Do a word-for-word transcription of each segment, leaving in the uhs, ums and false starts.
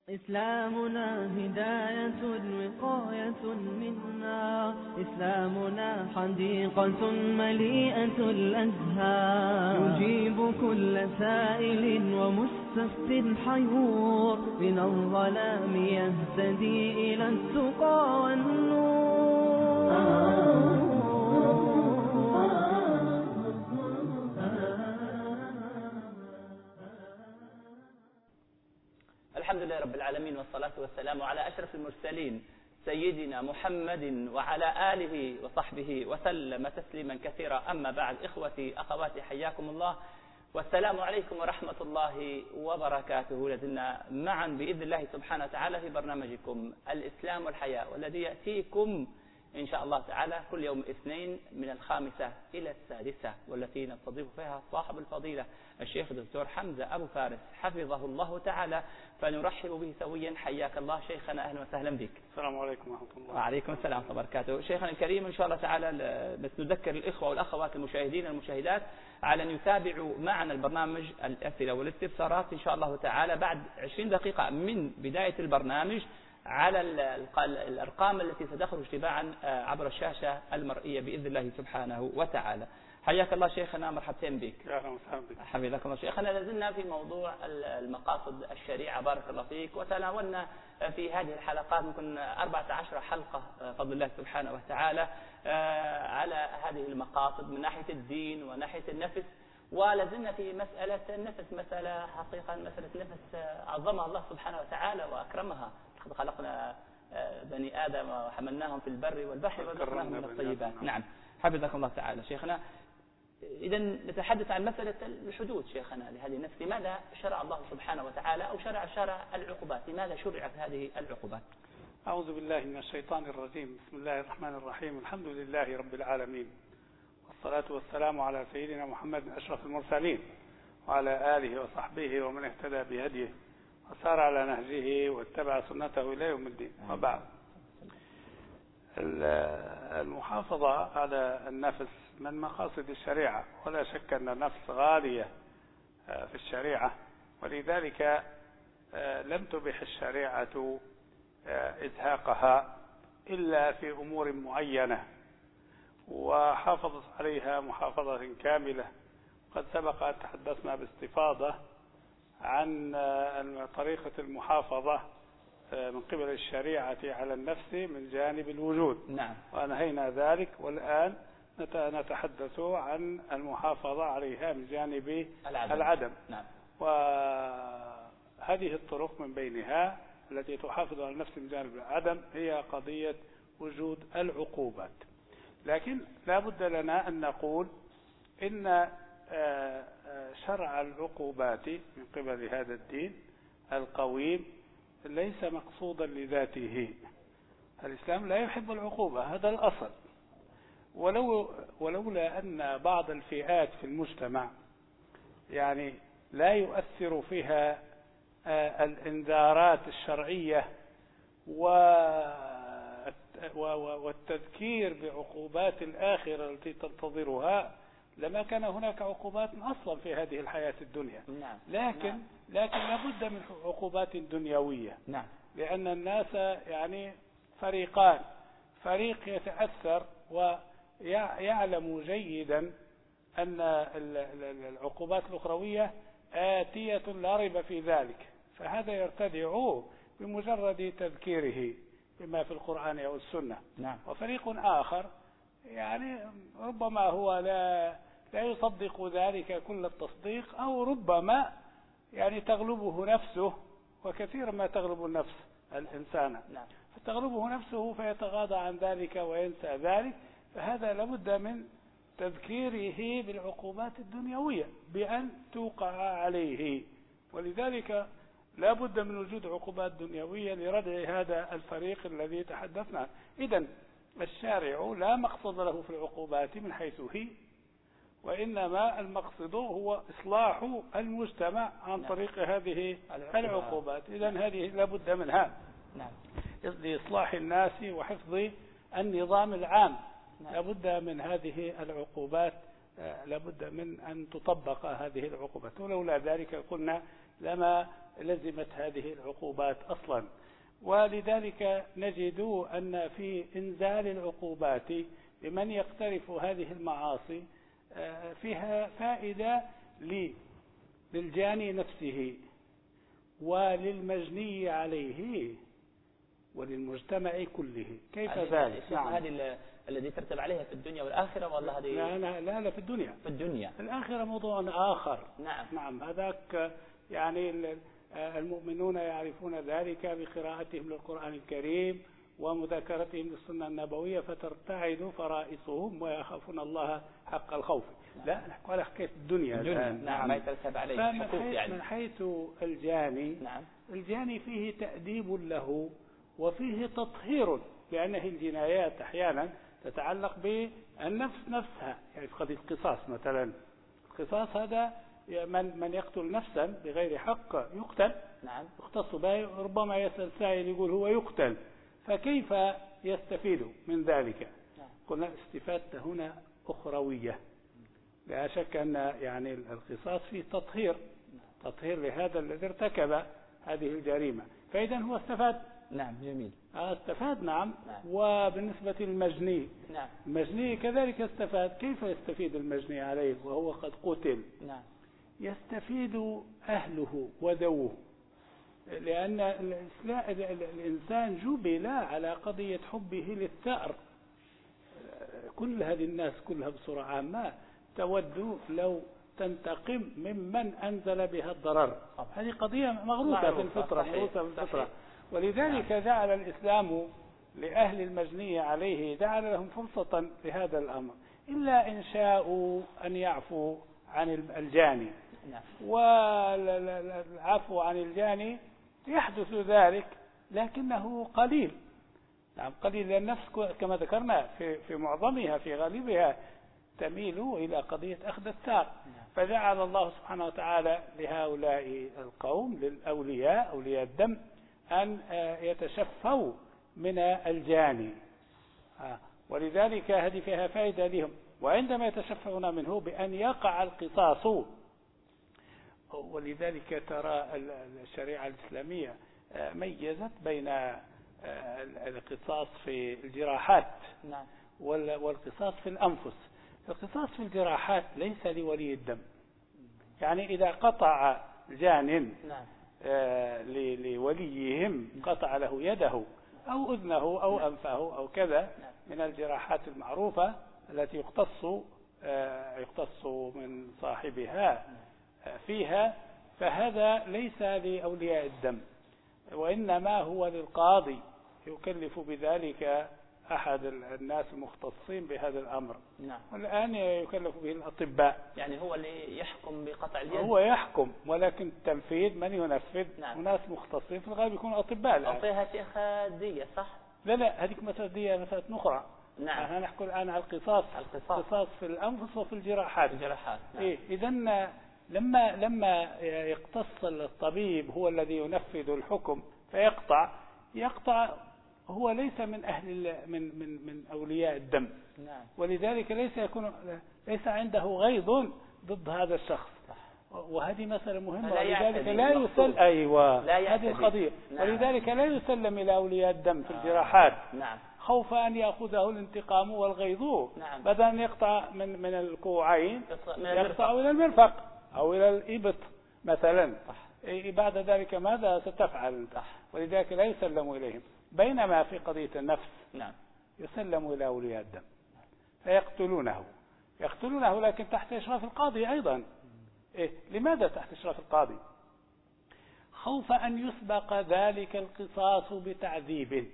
إسلامنا هداية وقاية منا، إسلامنا حديقة مليئة الأزهار، يجيب كل سائل ومستفت حيور، من الظلام يهتدي إلى التقى والنور. الحمد لله رب العالمين، والصلاة والسلام على أشرف المرسلين سيدنا محمد وعلى آله وصحبه وسلم تسليما كثيرا. أما بعد، إخوتي أخواتي، حياكم الله والسلام عليكم ورحمة الله وبركاته. لازلنا معا بإذن الله سبحانه وتعالى في برنامجكم الإسلام والحياة، والذي يأتيكم إن شاء الله تعالى كل يوم اثنين من الخامسة إلى السادسة، والتي نستضيف فيها صاحب الفضيلة الشيخ الدكتور حمزة أبو فارس حفظه الله تعالى، فنرحب به سويا. حياك الله شيخنا، أهلا وسهلا بك. السلام عليكم ورحمة الله. وعليكم السلام ورحمة الله وبركاته. شيخنا الكريم، إن شاء الله تعالى بس نذكر الإخوة والأخوات المشاهدين والمشاهدات على أن يتابعوا معنا البرنامج الأسئلة والاستفسارات إن شاء الله تعالى بعد عشرين دقيقة من بداية البرنامج على الأرقام التي ستخرج تباعا عبر الشاشة المرئية بإذن الله سبحانه وتعالى. حياك الله شيخنا، مرحبتين بك. أهلا وسهلا بك. حفظكم الله شيخنا. لازلنا في موضوع المقاصد الشريعة، بارك الله فيك، وتناولنا في هذه الحلقات ممكن أربعة عشر حلقة فضل الله سبحانه وتعالى على هذه المقاصد من ناحية الدين وناحية النفس، ولازلنا في مسألة النفس، مسألة حقيقة مسألة نفس عظمها الله سبحانه وتعالى وأكرمها. قد خلقنا بني آدم وحملناهم في البر والبحر ورزقناهم من الطيبات. نعم، حفظكم الله تعالى شيخنا. إذا نتحدث عن مسألة الحدود شيخنا لهذه النفس. لماذا شرع الله سبحانه وتعالى أو شرع شرع العقوبات؟ لماذا شرعت هذه العقوبات؟ أعوذ بالله من الشيطان الرجيم. بسم الله الرحمن الرحيم. الحمد لله رب العالمين، والصلاة والسلام على سيدنا محمد أشرف المرسلين، وعلى آله وصحبه ومن اهتدى بهديه وسار على نهجه واتبع سنته إلى يوم الدين. وبعد، المحافظة على النفس من مقاصد الشريعة، ولا شك أن النفس غالية في الشريعة، ولذلك لم تبح الشريعة إزهاقها إلا في أمور معينة، وحافظت عليها محافظة كاملة. قد سبق أن تحدثنا باستفاضة عن طريقة المحافظة من قبل الشريعة على النفس من جانب الوجود. نعم. وأنهينا ذلك، والآن نتحدث عن المحافظة عليها من جانب العدم, العدم. نعم. وهذه الطرق من بينها التي تحافظ على النفس من جانب العدم هي قضية وجود العقوبات. لكن لا بد لنا أن نقول إن شرع العقوبات من قبل هذا الدين القويم ليس مقصودا لذاته. الإسلام لا يحب العقوبة، هذا الأصل. ولو ولولا أن بعض الفئات في المجتمع يعني لا يؤثر فيها الإنذارات الشرعية والتذكير بعقوبات الآخرة التي تنتظرها، لما كان هناك عقوبات أصلا في هذه الحياة الدنيا. نعم. لكن نعم. لكن لابد من عقوبات دنيوية. نعم. لأن الناس يعني فريقان، فريق يتأثر ويعلم جيدا أن العقوبات الأخروية آتية لا ريب في ذلك، فهذا يرتدع بمجرد تذكيره بما في القرآن أو السنة. نعم. وفريق آخر يعني ربما هو لا لا يصدق ذلك كل التصديق، أو ربما يعني تغلبه نفسه، وكثيرا ما تغلب النفس الإنسان. نعم. فتغلبه نفسه فيتغاضى عن ذلك وينسى ذلك، فهذا لابد من تذكيره بالعقوبات الدنيوية بأن توقع عليه. ولذلك لا بد من وجود عقوبات دنيوية لردع هذا الفريق الذي تحدثنا. إذن الشارع لا مقصد له في العقوبات من حيث هي، وإنما المقصد هو إصلاح المجتمع عن طريق هذه العقوبات. إذن هذه لا بد منها. نعم. لإصلاح الناس وحفظ النظام العام. لا بد من هذه العقوبات، لا بد من أن تطبق هذه العقوبات، ولولا ذلك قلنا لما لزمت هذه العقوبات أصلا. ولذلك نجد أن في إنزال العقوبات لمن يقترف هذه المعاصي فيها فائدة للجاني نفسه وللمجني عليه وللمجتمع كله. كيف ذلك؟ نعم. هذه الذي ترتب عليها في الدنيا والآخرة والله هذه لا, لا لا لا في الدنيا في الدنيا الآخرة موضوع آخر. نعم نعم هذاك يعني المؤمنون يعرفون ذلك بقراءتهم للقرآن الكريم ومذاكرتهم للسنة النبوية فترتعد فرائصهم ويخافون الله حق الخوف. لا نحكي على حكاية الدنيا, الدنيا. نعم ما يترتب عليه حقوق. يعني من حيث الجاني نعم. الجاني فيه تأديب له وفيه تطهير، لأنه الجنايات أحيانا تتعلق بالنفس نفسها. يعني في قضية القصاص مثلا، القصاص هذا من من يقتل نفسا بغير حق يقتل. نعم. يختص به. ربما يسأل سائل يقول هو يقتل، فكيف يستفيد من ذلك؟ نعم. قلنا استفادة هنا أخروية. لا شك أن يعني القصاص فيه تطهير تطهير لهذا الذي ارتكب هذه الجريمة، فإذا هو استفاد. نعم جميل. استفاد. نعم. نعم. وبالنسبة للمجني، نعم. المجني كذلك استفاد. كيف يستفيد المجني عليه وهو قد قتل؟ نعم. يستفيد أهله وذوه، لأن الإنسان جبل على قضية حبه للثأر. كل هذه الناس كلها بصورة عامة تود لو تنتقم ممن أنزل بها الضرر. هذه قضية مغروسة في الفطرة. مغروسة في الفطرة. ولذلك جعل الإسلام لأهل المجني عليه جعل لهم فرصة لهذا الأمر، إلا إن شاءوا أن يعفوا عن الجاني. والعفو عن الجاني يحدث ذلك لكنه قليل. نعم قليل، لأن النفس كما ذكرنا في في معظمها في غالبها تميل إلى قضية أخذ الثار. فجعل الله سبحانه وتعالى لهؤلاء القوم للأولياء أولياء الدم أن يتشفوا من الجاني، ولذلك هذه فيها فائدة لهم. وعندما يتشفون منه بأن يقع القصاص، ولذلك ترى الشريعة الإسلامية ميزت بين القصاص في الجراحات والقصاص في الأنفس. القصاص في الجراحات ليس لولي الدم، يعني إذا قطع جان لوليهم قطع له يده أو أذنه أو أنفه أو كذا من الجراحات المعروفة التي يقتص يقتص من صاحبها فيها، فهذا ليس لأولياء الدم، وإنما هو للقاضي يكلف بذلك أحد الناس المختصين بهذا الأمر. نعم. والآن يكلف به الأطباء. يعني هو اللي يحكم بقطع اليد. هو يحكم، ولكن التنفيذ من ينفذ؟ نعم. وناس مختصين في الغالب يكونوا أطباء. أو فيها شيخ دية صح؟ لا لا هذيك مسألة دية مسألة أخرى. نعم. احنا نحكي الآن على القصاص. القصاص. القصاص في الأنفس وفي الجراحات. الجراحات. نعم. إيه إذا لما لما يقتص الطبيب هو الذي ينفذ الحكم فيقطع يقطع هو ليس من أهل من من من أولياء الدم. نعم. ولذلك ليس يكون ليس عنده غيظ ضد هذا الشخص. وهذه مسألة مهمة. ولذلك لا يسلم. أيوة هذه القضية. نعم. ولذلك لا يسلم إلى أولياء الدم في الجراحات. نعم. خوف أن يأخذه الانتقام والغيظ. نعم. بدل أن يقطع من من الكوعين يقطع من إلى المرفق أو إلى الإبط مثلا. بعد ذلك ماذا ستفعل؟ ولذلك لا يسلم إليهم. بينما في قضية النفس نعم. يسلم إلى أولياء الدم فيقتلونه يقتلونه لكن تحت إشراف القاضي أيضا. إيه؟ لماذا تحت إشراف القاضي؟ خوف أن يسبق ذلك القصاص بتعذيب،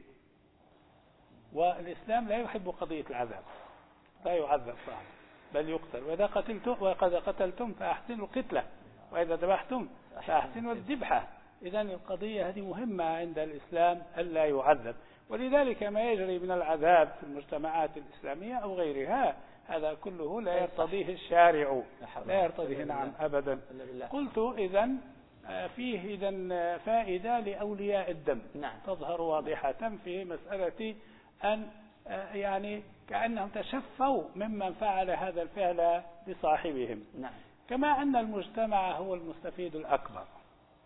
والإسلام لا يحب قضية العذاب، لا يعذب صاحبه بل يقتل. وإذا قتلتم وإذا قتلتم فأحسنوا القتلة وإذا ذبحتم فأحسنوا الذبحة. إذن القضية هذه مهمة عند الإسلام ألا يعذب. ولذلك ما يجري من العذاب في المجتمعات الإسلامية أو غيرها هذا كله لا يرتضيه الشارع، لا يرتضيه. نعم أبدا. قلت إذن فيه إذن فائدة لأولياء الدم. نعم. تظهر واضحة في مسألة أن يعني كأنهم تشفوا ممن فعل هذا الفعل بصاحبهم. نعم. كما أن المجتمع هو المستفيد الأكبر.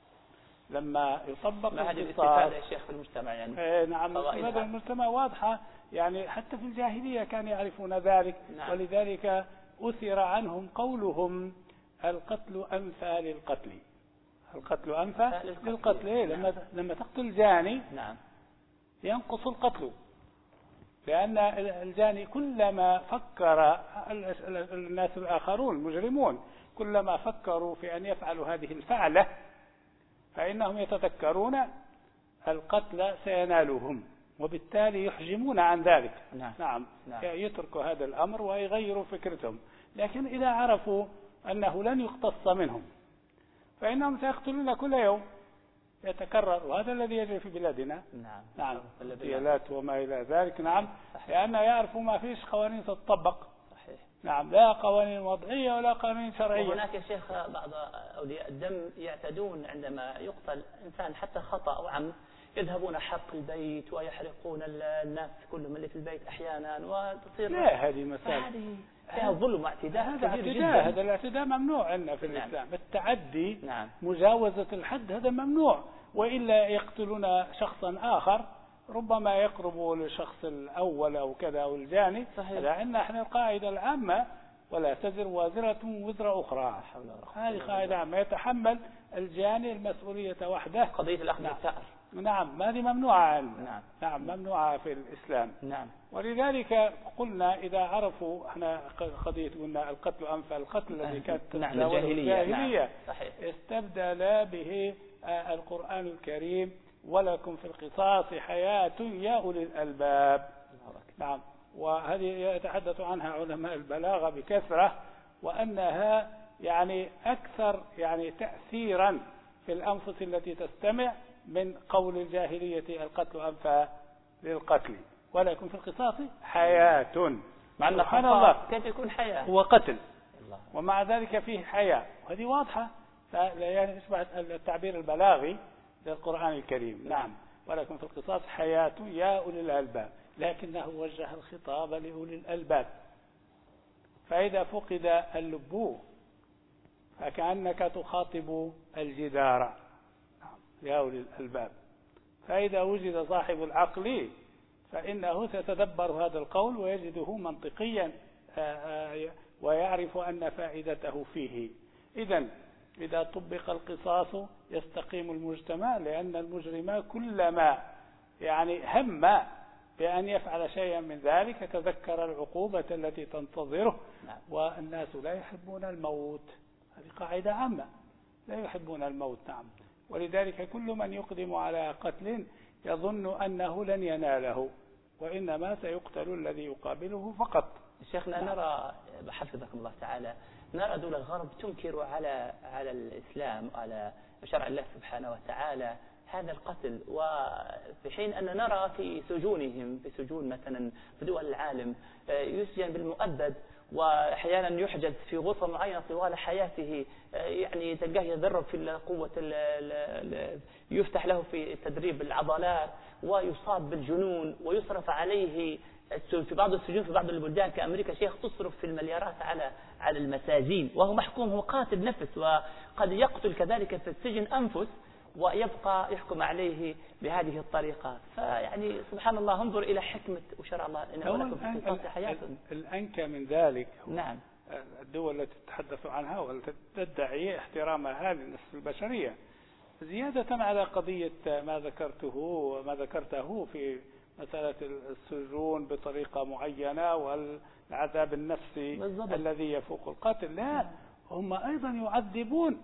لما يطبق ما هذه القصاص. الاستفادة يا شيخ في المجتمع يعني؟ إيه نعم، الاستفادة المجتمع واضحة يعني، حتى في الجاهلية كانوا يعرفون ذلك. نعم. ولذلك أثر عنهم قولهم القتل أنفى للقتل، القتل أنفى للقتل. إيه لما نعم. لما تقتل جاني نعم ينقص القتل، لأن الجاني كلما فكر الناس الآخرون المجرمون كلما فكروا في أن يفعلوا هذه الفعلة فإنهم يتذكرون القتل سينالهم، وبالتالي يحجمون عن ذلك. نعم. نعم. نعم. يتركوا هذا الأمر ويغيروا فكرتهم. لكن إذا عرفوا أنه لن يقتص منهم فإنهم سيقتلون كل يوم، يتكرر، وهذا الذي يجري في بلادنا. نعم. نعم. اغتيالات وما إلى ذلك. نعم. لأن يعرفوا ما فيش قوانين تطبق. صحيح. نعم، لا قوانين وضعية ولا قوانين شرعية. وهناك يا شيخ بعض أولياء الدم يعتدون عندما يقتل إنسان حتى خطأ أو عمد، يذهبون حرق البيت ويحرقون الناس كلهم اللي في البيت أحيانا، وتصير لا هذه مسألة هذه فيها ظلم واعتداء. هذا اعتداء، هذا الاعتداء ممنوع عندنا في الإسلام. نعم. التعدي نعم. مجاوزة الحد هذا ممنوع، وإلا يقتلون شخصا آخر ربما يقرب للشخص الأول أو كذا أو الجاني. لأن احنا القاعدة العامة ولا تزر وازرة وزر أخرى، هذه قاعدة عامة، يتحمل الجاني المسؤولية وحده. قضية الأخذ نعم. بالثأر. نعم، هذه ممنوعة عندنا. نعم. نعم ممنوعة في الإسلام. نعم. ولذلك قلنا إذا عرفوا احنا قضية قلنا القتل أنفى القتل الذي كانت تتناوله الجاهلية. نعم. صحيح. استبدل به القرآن الكريم ولكم في القصاص حياة يا أولي الألباب. نعم. وهذه يتحدث عنها علماء البلاغة بكثرة، وأنها يعني أكثر يعني تأثيرا في الأنفس التي تستمع من قول الجاهلية القتل أنفى للقتل ولكم في القصاص حياة. مع أن سبحان الله كيف يكون حياة هو قتل الله. ومع ذلك فيه حياة، وهذه واضحة يعني تشبه التعبير البلاغي للقرآن الكريم. نعم. ولكم في القصاص حياة يا أولي الألباب، لكنه وجه الخطاب لأولي الألباب. فإذا فقد اللب فكأنك تخاطب الجدار يا أولي الألباب، فإذا وجد صاحب العقل فإنه سيتدبر هذا القول ويجده منطقيا ويعرف أن فائدته فيه. إذن إذا طبق القصاص يستقيم المجتمع، لأن المجرم كلما يعني هم بأن يفعل شيئا من ذلك تذكر العقوبة التي تنتظره. والناس لا يحبون الموت، هذه قاعدة عامة، لا يحبون الموت. نعم. ولذلك كل من يقدم على قتل يظن أنه لن يناله، وإنما سيقتل الذي يقابله فقط. شيخنا نعم. نرى حفظكم الله تعالى، نرى دول الغرب تنكر على على الإسلام وعلى شرع الله سبحانه وتعالى هذا القتل، وفي حين أن نرى في سجونهم في سجون مثلا في دول العالم يسجن بالمؤبد، وأحيانا يحجز في غرفة معينة طوال حياته، يعني تلقاه يتدرب في قوة يفتح له في تدريب العضلات، ويصاب بالجنون، ويصرف عليه في بعض السجون في بعض البلدان كأمريكا شيخ تصرف في المليارات على على المساجين، وهو محكوم، هو قاتل نفس، وقد يقتل كذلك في السجن أنفس ويبقى يحكم عليه بهذه الطريقة. فيعني سبحان الله، انظر إلى حكمة وشرع الله إنه ولكم في القصاص حياة. الأنكى من ذلك نعم الدول التي تتحدث عنها والتي تدعي احترامها للنفس البشرية، زيادة على قضية ما ذكرته وما ذكرته في مسألة السجون بطريقة معينة والعذاب النفسي بالضبط الذي يفوق القتل. لا، هم أيضا يعذبون،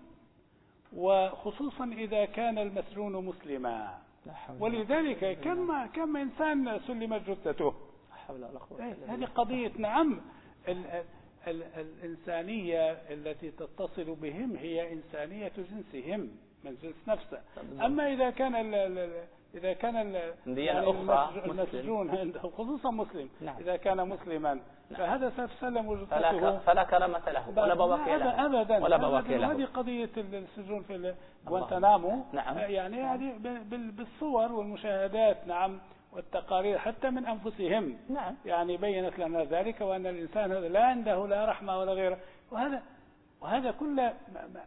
وخصوصا إذا كان المسجون مسلما. ولذلك كم كم إنسان سلمت جثته. هذه قضية. نعم. ال ال الإنسانية التي تتصل بهم هي إنسانية جنسهم من جنس نفسه. أما إذا كان ال ال إذا كان يعني المسجون عنده خصوصا مسلم، نعم. إذا كان مسلما فهذا ستسلم جثته فلا, فلا كرامة له ولا بواقي له أبدا ولا بواقي له. هذه قضية السجون في غوانتنامو. نعم. يعني هذه بالصور والمشاهدات. نعم. والتقارير حتى من أنفسهم. نعم. يعني بينت لنا ذلك، وأن الإنسان هذا لا عنده لا رحمة ولا غيره. وهذا وهذا كله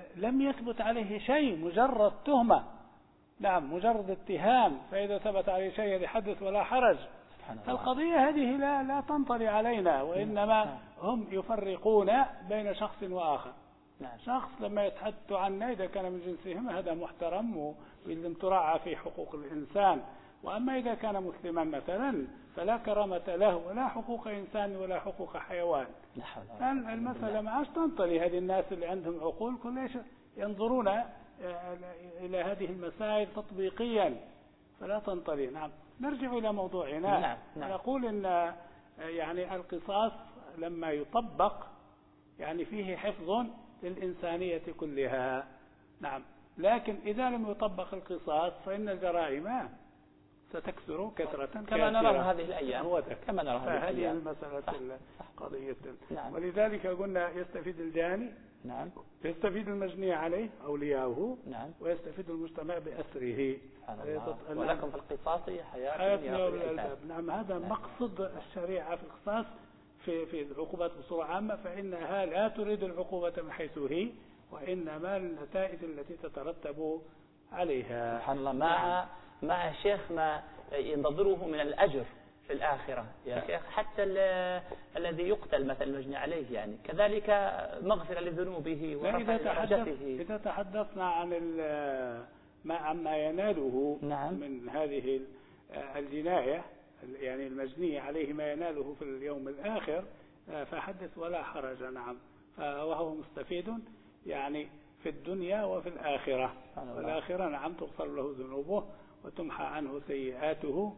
لم يثبت عليه شيء، مجرد تهمة، نعم مجرد اتهام، فإذا ثبت عليه شيء يحدث ولا حرج. القضية هذه لا لا تنطلي علينا، وإنما هم يفرقون بين شخص وآخر. شخص لما يتحدث عنه إذا كان من جنسهم هذا محترم ولم تراعى في حقوق الإنسان، وأما إذا كان مسلما مثلا فلا كرامة له ولا حقوق إنسان ولا حقوق حيوان. المسألة ما عادش تنطلي. هذه الناس اللي عندهم عقول كل ينظرون إلى هذه المسائل تطبيقيا فلا تنطلي. نعم نرجع إلى موضوعنا. نعم. نعم. نقول إن يعني القصاص لما يطبق يعني فيه حفظ للإنسانية كلها. نعم لكن إذا لم يطبق القصاص فإن الجرائم ستكثر كثرة كما نرى هذه الأيام. هو كما نرى هذه الأيام. المسألة قضية. نعم. ولذلك قلنا يستفيد الجاني. نعم. يستفيد المجني عليه أولياؤه. نعم. ويستفيد المجتمع بأسره. ولكم في القصاص حياة, حياة يا أولي الألباب. نعم هذا نعم. مقصد الشريعة في القصاص في في العقوبات بصورة عامة، فإنها لا تريد العقوبة من حيث هي، وإنما النتائج التي تترتب عليها. سبحان الله. مع مع شيخ ما ينتظره من الأجر في الآخرة يا شيخ، حتى الذي يقتل مثلا المجني عليه يعني كذلك مغفرة لذنوبه ورفع درجته. إذا تحدثنا عن ما عما يناله نعم. من هذه الجناية يعني المجني عليه ما يناله في اليوم الآخر فحدث ولا حرج. نعم وهو مستفيد يعني في الدنيا وفي الآخرة. والآخرة نعم تغفر له ذنوبه وتمحى عنه سيئاته،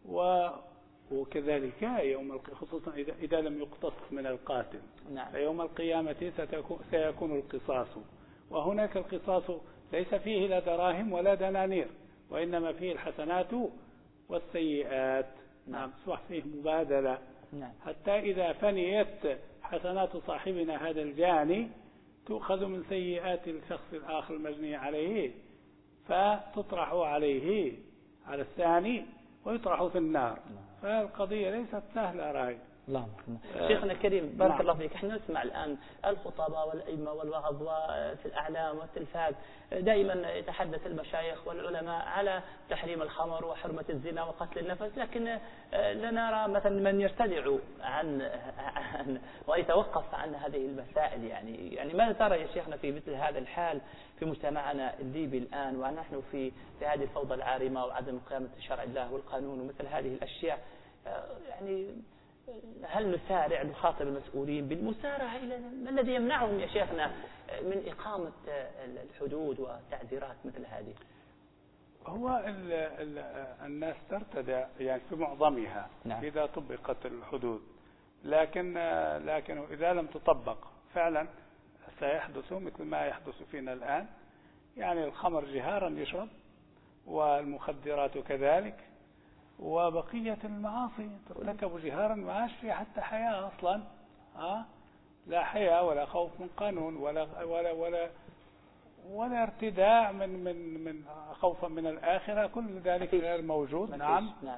وكذلك يوم خصوصا إذا, إذا لم يقتص من القاتل. نعم. فيوم القيامة سيكون القصاص، وهناك القصاص ليس فيه لا دراهم ولا دنانير، وإنما فيه الحسنات والسيئات. نعم صح فيه مبادلة. نعم. حتى إذا فنيت حسنات صاحبنا هذا الجاني تؤخذ من سيئات الشخص الآخر المجني عليه فتطرح عليه على الثاني ويطرح في النار. فالقضية ليست سهلة راي. اللهم شيخنا الكريم بارك نعم. الله فيك. احنا نسمع الآن الخطباء والأئمة والوعظ في الأعلام والتلفاز دائما يتحدث المشايخ والعلماء على تحريم الخمر وحرمة الزنا وقتل النفس، لكن لا نرى مثلا من يرتدع عن, عن ويتوقف عن هذه المسائل. يعني يعني ماذا ترى يا شيخنا في مثل هذا الحال في مجتمعنا الليبي الآن، ونحن في في هذه الفوضى العارمة وعدم قيامة شرع الله والقانون ومثل هذه الأشياء؟ يعني هل نسارع نخاطب المسؤولين بالمسارعة إلى ما الذي يمنعهم يا شيخنا من إقامة الحدود وتعزيرات مثل هذه؟ هو ال ال الناس ترتدع يعني في معظمها. نعم. إذا طبقت الحدود، لكن لكن إذا لم تطبق فعلا سيحدث مثل ما يحدث فينا الآن. يعني الخمر جهارا يشرب والمخدرات كذلك، وبقية المعاصي ترتكب جهارا ما عادش فيها حتى حياة أصلا. ها لا حياة ولا خوف من قانون ولا ولا ولا ولا ارتداع من من من خوفا من الآخرة، كل ذلك غير موجود. نعم. نعم.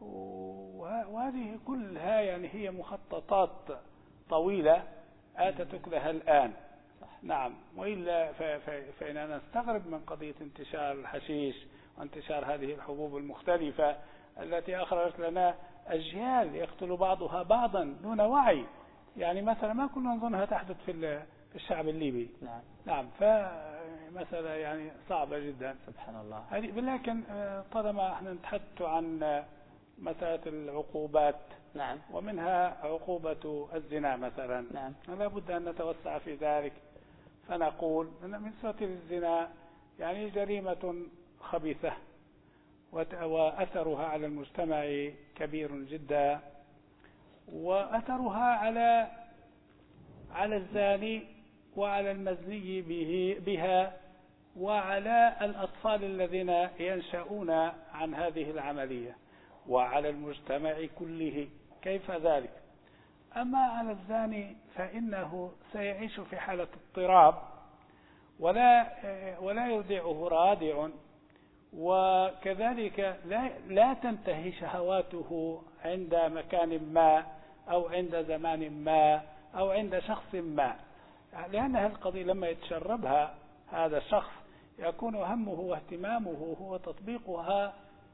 وهذه كلها يعني هي مخططات طويلة آتتك لها الآن. نعم. وإلا فإننا نستغرب من قضية انتشار الحشيش وانتشار هذه الحبوب المختلفة التي أخرجت لنا أجيال يقتل بعضها بعضا دون وعي. يعني مثلا ما كنا نظنها تحدث في الشعب الليبي. نعم. نعم. فمسألة يعني صعبة جدا. سبحان الله. لكن طالما احنا نتحدث عن مسألة العقوبات. نعم. ومنها عقوبة الزنا مثلا. نعم. لا بد أن نتوسع في ذلك، فنقول من صفة الزنا يعني جريمة خبيثة وأثرها على المجتمع كبير جدا، وأثرها على على الزاني وعلى المزني به بها وعلى الأطفال الذين ينشأون عن هذه العملية وعلى المجتمع كله. كيف ذلك؟ أما على الزاني فإنه سيعيش في حالة اضطراب ولا ولا يرضعه رادع، وكذلك لا, لا تنتهي شهواته عند مكان ما أو عند زمان ما أو عند شخص ما، لأن هذه القضية لما يتشربها هذا الشخص يكون همه واهتمامه هو تطبيقها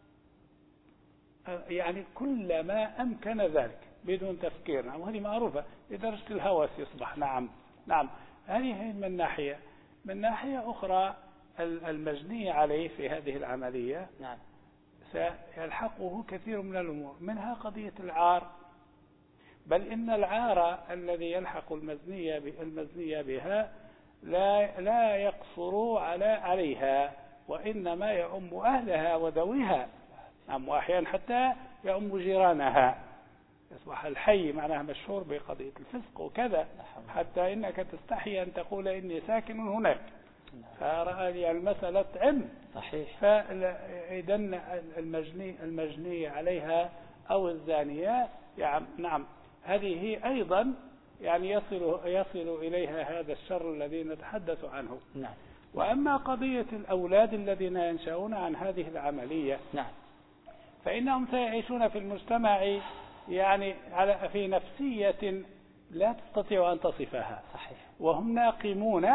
يعني كلما أمكن ذلك بدون تفكير. نعم، وهذه معروفة لدرجة الهوس يصبح. نعم نعم هذه من ناحية. من ناحية أخرى المجني عليه في هذه العملية نعم سيلحقه كثير من الأمور، منها قضية العار، بل إن العار الذي يلحق المزنية المزنية بها لا لا يقصر على عليها، وإنما يؤم أهلها وذويها. نعم، وأحيانا حتى يؤم جيرانها، يصبح الحي معناها مشهور بقضية الفسق وكذا، حتى إنك تستحي أن تقول إني ساكن هناك، فرأى المسألة تعم. صحيح. فإذا المجني المجني عليها أو الزانية يعني نعم هذه أيضا يعني يصل يصل إليها هذا الشر الذي نتحدث عنه. نعم. وأما قضية الأولاد الذين ينشأون عن هذه العملية نعم فإنهم سيعيشون في المجتمع يعني على في نفسية لا تستطيع أن تصفها. صحيح. وهم ناقمون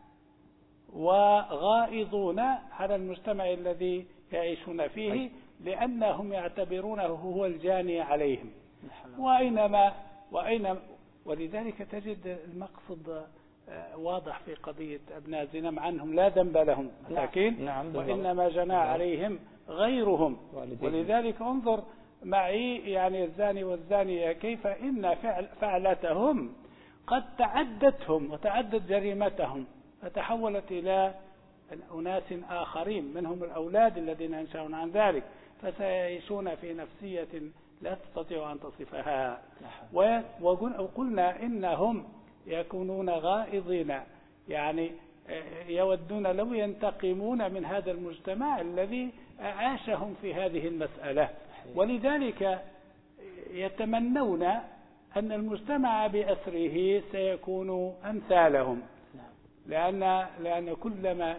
وغائضون على المجتمع الذي يعيشون فيه، لأنهم يعتبرونه هو الجاني عليهم. وأينما وأين ولذلك تجد المقصد واضح في قضية أبناء الزنا، مع أنهم لا ذنب لهم مساكين. نعم. وإنما جنى عليهم غيرهم. ولذلك انظر معي يعني الزاني والزانية كيف إن فعل فعلتهم قد تعدتهم وتعدت جريمتهم، فتحولت إلى أناس آخرين منهم الأولاد الذين ينشأون عن ذلك، فسيعيشون في نفسية لا تستطيع أن تصفها. وقلنا إنهم يكونون غائضين، يعني يودون لو ينتقمون من هذا المجتمع الذي عاشهم في هذه المسألة. ولذلك يتمنون أن المجتمع بأسره سيكون أمثالهم، لأن لأن كلما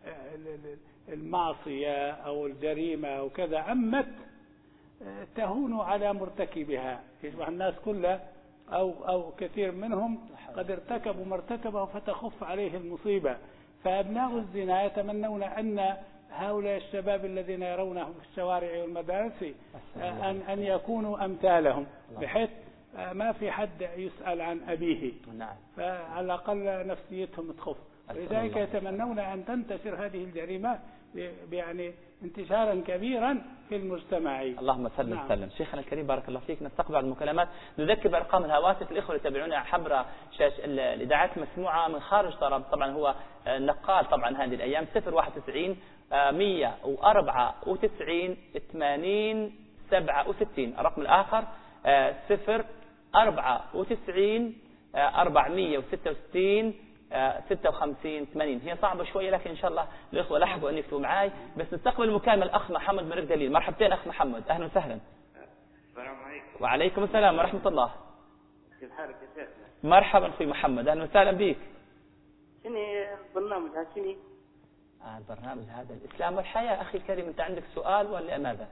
المعصية أو الجريمة أو كذا عمت تهون على مرتكبها، يصبح الناس كلها أو أو كثير منهم قد ارتكبوا ما ارتكبه فتخف عليه المصيبة. فأبناء الزنا يتمنون أن هؤلاء الشباب الذين يرونهم في الشوارع والمدارس أن أن يكونوا أمثالهم، بحيث ما في حد يسأل عن أبيه، فعلى الأقل نفسيتهم تخف. ولذلك يتمنون أن تنتشر هذه الجريمة يعني انتشارا كبيرا في المجتمع. اللهم صل وسلم. نعم. شيخنا الكريم بارك الله فيك، نستقبل المكالمات. نذكر بأرقام الهواتف الإخوة يتابعونا عبر شاشة الإذاعات مسموعة من خارج طرب، طبعا هو نقال طبعا هذه الأيام صفر واحد وتسعين مية وأربعة وتسعين ثمانين سبعة وستين. الرقم الآخر صفر أربعة وتسعين أربعمية وستة وستين ستة وخمسين ثمانين. هي صعبة شوية لكن إن شاء الله الإخوة لحقوا أن يكتبوا معاي. بس نستقبل المكالمة الأخ محمد من ريف دليل. مرحبتين أخ محمد، أهلا وسهلا. السلام عليكم. وعليكم السلام ورحمة الله. كيف حالك يا شيخنا؟ مرحبا أخوي محمد، أهلا وسهلا بك. شنو البرنامج هذا شنو؟ آه البرنامج هذا الإسلام والحياة. أخي الكريم أنت عندك سؤال ولا ماذا؟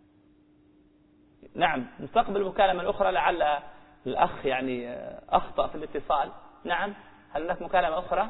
نعم نستقبل المكالمة الأخرى، لعل الأخ يعني أخطأ في الاتصال. نعم هل لك مكالمة أخرى؟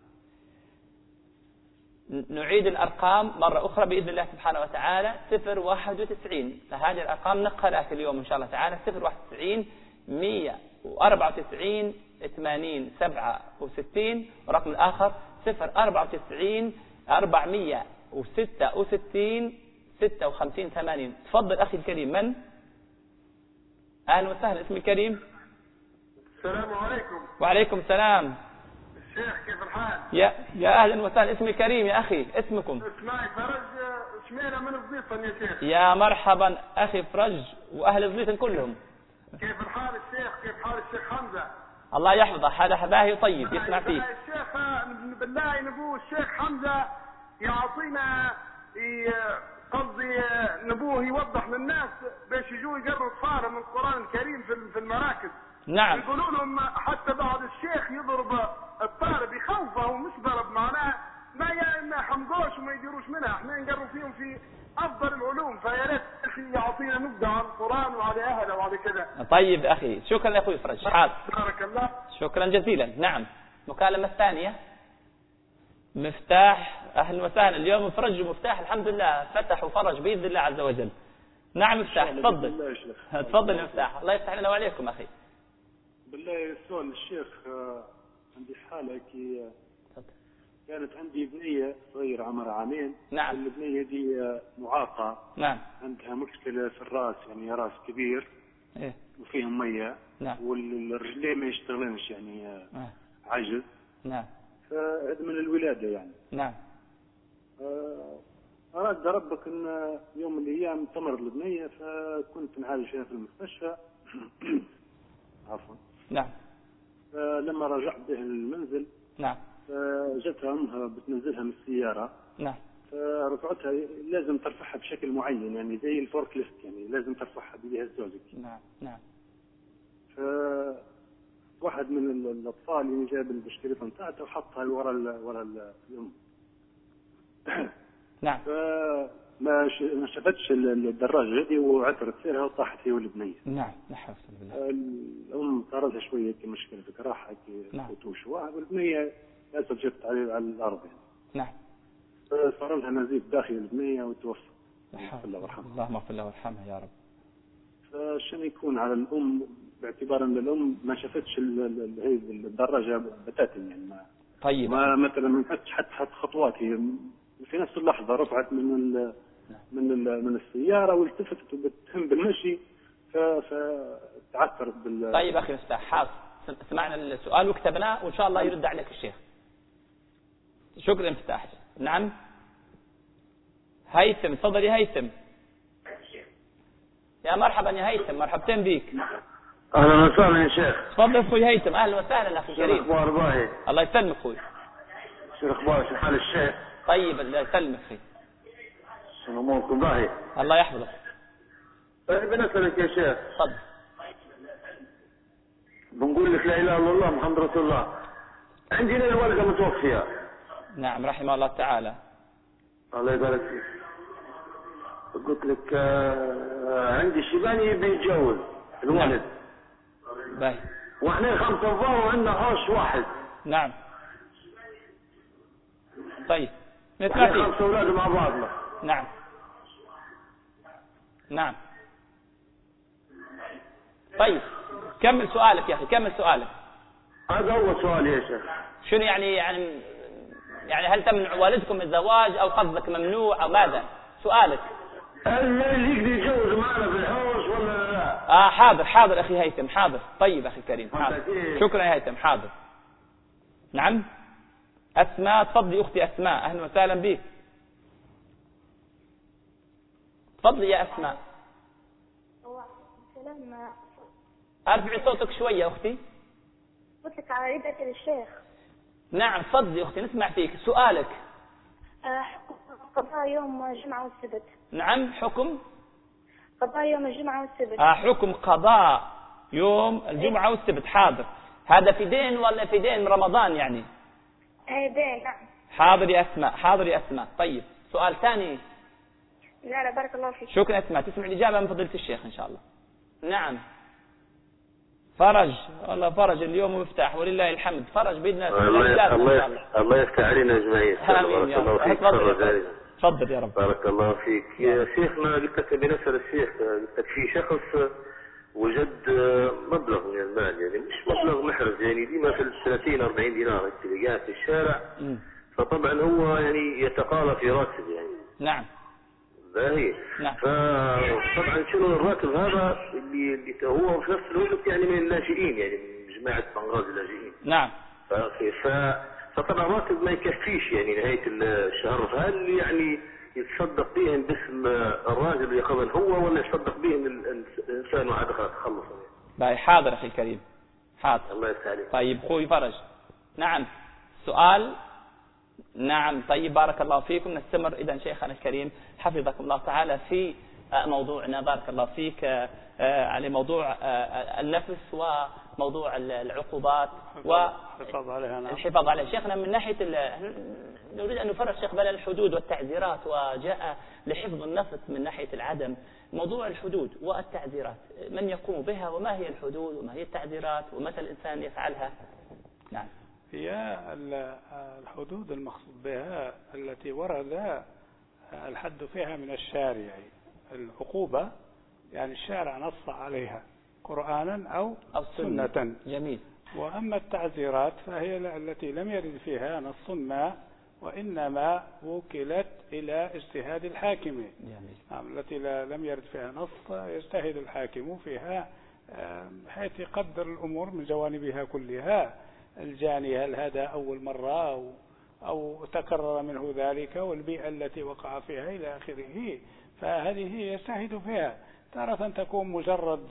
نعيد الأرقام مرة أخرى بإذن الله سبحانه وتعالى. صفر واحد وتسعين، فهذه الأرقام نقلها في اليوم إن شاء الله تعالى. صفر واحد وتسعين مية وأربعة وتسعين ثمانين سبعة وستين. ورقم الآخر صفر أربعة وتسعين أربعمية وستة وستين ستة وخمسين ثمانين. تفضل أخي الكريم. من؟ أهلا وسهلا، اسمي الكريم. السلام عليكم. وعليكم السلام. الشيخ كيف الحال؟ يا يا أهلا وسهلا، اسمي كريم يا أخي. اسمكم؟ اسمعي فرج شميلة من الزيطن يا شيخ. يا مرحبا أخي فرج وأهل الزيطن كلهم. كيف الحال الشيخ؟ كيف حال الشيخ حمزة؟ الله يحفظه، هذا حباهي طيب يسمع فيه. الشيخ بالله نبوه الشيخ حمزة يعطينا قصدي نبوه يوضح للناس باش يجوا يقروا اطفالهم من القرآن الكريم في المراكز. نعم. يقولوا لهم حتى بعض الشيخ يضرب الطالب يخوفه ومش ضرب معناه ما ما حمقوش وما يديروش منها، احنا نقروا فيهم في افضل العلوم، فيا ريت اخي يعطينا نبذه عن القرآن وعلى اهله وعلى كذا. طيب اخي شكرا يا اخوي فرج. حاضر. بارك الله. شكرا جزيلا. نعم المكالمة الثانية. مفتاح أهلا وسهلا. اليوم فرج ومفتاح الحمد لله، فتح وفرج بإذن الله عز وجل. نعم مفتاح تفضل. تفضل يا مفتاح. الله يفتح لنا وعليكم أخي. بالله سؤال الشيخ، عندي حالة كي كانت عندي بنية صغيرة عمرها عامين. نعم. البنية دي معاقة. نعم. عندها مشكلة في الراس، يعني راس كبير. إيه. وفيهم مية. نعم. والرجلين ما يشتغلنش يعني آه. عجز. نعم. فهذا من الولادة يعني. نعم. أراد ربك أن يوم من الأيام تمرض البنية، فكنت نعالجها في المستشفى. عفوا. نعم. فلما رجعت به المنزل. نعم. فجتها أمها بتنزلها من السيارة. نعم. فرفعتها لازم ترفعها بشكل معين، يعني زي الفورك ليفت، يعني لازم ترفعها بيها الزوجك. نعم. نعم. فواحد من الأطفال اللي جاب البشكليطة بتاعته وحطها ورا ال ورا ال الأم. نعم. فما ما شافتش الدراجة هذه وعثرت فيها وطاحت هي والبنية. نعم. نحن بالله. الأم صارت شوية مشكلة في راحة نعم. وتوش، والبنية للأسف جت على على الأرض يعني. نعم. صار لها نزيف داخل البنية وتوفى. الله يرحمها. اللهم اغفر له وارحمها يا رب. فشن يكون على الأم باعتبار أن الأم ما شافتش هي الدراجة بتاتا يعني ما. طيب. ما مثلا ما حتى حتى خطوات، هي في نفس اللحظة رفعت من ال من ال من السيارة والتفتت وبتهم بالمشي فتعثرت بال. طيب أخي مفتاح حاضر، سمعنا السؤال وكتبناه وإن شاء الله يرد عليك الشيخ. شكرا مفتاح. نعم. هيثم تفضل يا هيثم. يا مرحبا يا هيثم، مرحبتين بيك. اهلا وسهلا يا شيخ. تفضل اخوي هيثم. اهلا وسهلا اخي كريم. اخبار باهي. الله يسلمك اخوي. شو اخبارك؟ شو حال الشيخ؟ طيب الله يسلمك اخي. شنو اموركم باهي؟ الله يحفظك. طيب بنسألك يا شيخ. تفضل. بنقول لك لا اله الا الله محمد رسول الله. عندي لي والده متوفيه. نعم رحمه الله تعالى. الله يبارك فيك. قلت لك آه عندي شيباني يبي يتجوز الولد. باهي. واحنا خمسة انفار وعندنا حوش واحد. نعم. طيب. نسمع فيه. خمسة اولاد مع بعضنا. نعم. نعم. طيب كمل سؤالك يا اخي، كمل سؤالك. هذا هو سؤالي يا شيخ. شنو يعني يعني يعني هل تمنع والدكم من الزواج او قصدك ممنوع او ماذا؟ سؤالك. اللي يقدر يتجوز معنا في الحوش ولا لا؟ اه حاضر حاضر اخي هيثم حاضر. طيب اخي كريم حاضر. شكرا يا هيثم حاضر. نعم. اسماء تفضلي اختي اسماء، اهلا وسهلا بك. تفضلي يا اسماء. سلام. ارفعي صوتك شويه اختي. قلت لك على عيدة الشيخ. نعم تفضلي اختي نسمع فيك. سؤالك. حكم قضاء يوم الجمعة والسبت. نعم حكم قضاء يوم الجمعة والسبت. آه حكم قضاء يوم الجمعة والسبت. حاضر. هذا في دين ولا في دين رمضان يعني؟ ايه دين. نعم. حاضر يا اسماء حاضر يا اسماء. طيب سؤال ثاني. لا لا بارك الله فيك. شكرا اسماء. تسمع الإجابة من فضيلة الشيخ إن شاء الله. نعم. فرج والله فرج اليوم مفتاح ولله الحمد. فرج بإذن الله. الله الله يفتح علينا أجمعين. آمين يا رب. تفضل يا رب. بارك الله فيك يا شيخنا. قلت لك بنسأل الشيخ، قلت لك في شخص وجد مبلغ من المال، يعني مش مبلغ محرز، يعني ديما في ثلاثين أربعين دينار تلقاه في الشارع. م. فطبعا هو يعني يتقاضى في راتب يعني. نعم. باهي. نعم. فطبعا شنو الراتب هذا اللي, اللي هو في نفس الوقت يعني من اللاجئين، يعني من جماعة بنغاز اللاجئين. نعم. ف... فطبعا الراتب ما يكفيش يعني نهاية الشهر، فهل يعني يتصدق بهم باسم الراجل اللي قبل هو، ولا يتصدق بهم الإنسان وعاد خلص؟ باهي حاضر أخي الكريم حاضر. الله يسعدك. طيب أخوي فرج. نعم سؤال. نعم طيب بارك الله فيكم. نستمر إذا شيخنا الكريم حفظكم الله تعالى في موضوعنا بارك الله فيك على موضوع النفس وموضوع العقوبات والحفاظ عليها. نعم. الحفاظ عليها. شيخنا من ناحية نريد أن نفرق شيخ بين الحدود والتعزيرات، وجاء لحفظ النفس من ناحية العدم موضوع الحدود والتعزيرات، من يقوم بها وما هي الحدود وما هي التعزيرات ومتى الإنسان يفعلها؟ نعم. هي الحدود المقصود بها التي ورد الحد فيها من الشارع. العقوبة يعني الشارع نص عليها قرآنا أو, أو سنة. سنة. جميل. وأما التعزيرات فهي التي لم يرد فيها نص ما، وإنما وكلت إلى اجتهاد الحاكم. جميل. التي لم يرد فيها نص يجتهد الحاكم فيها حيث يقدر الأمور من جوانبها كلها. الجاني هل هذا أول مرة أو, أو تكرر منه ذلك، والبيئة التي وقع فيها إلى آخره، فهذه يجتهد فيها. تارة تكون مجرد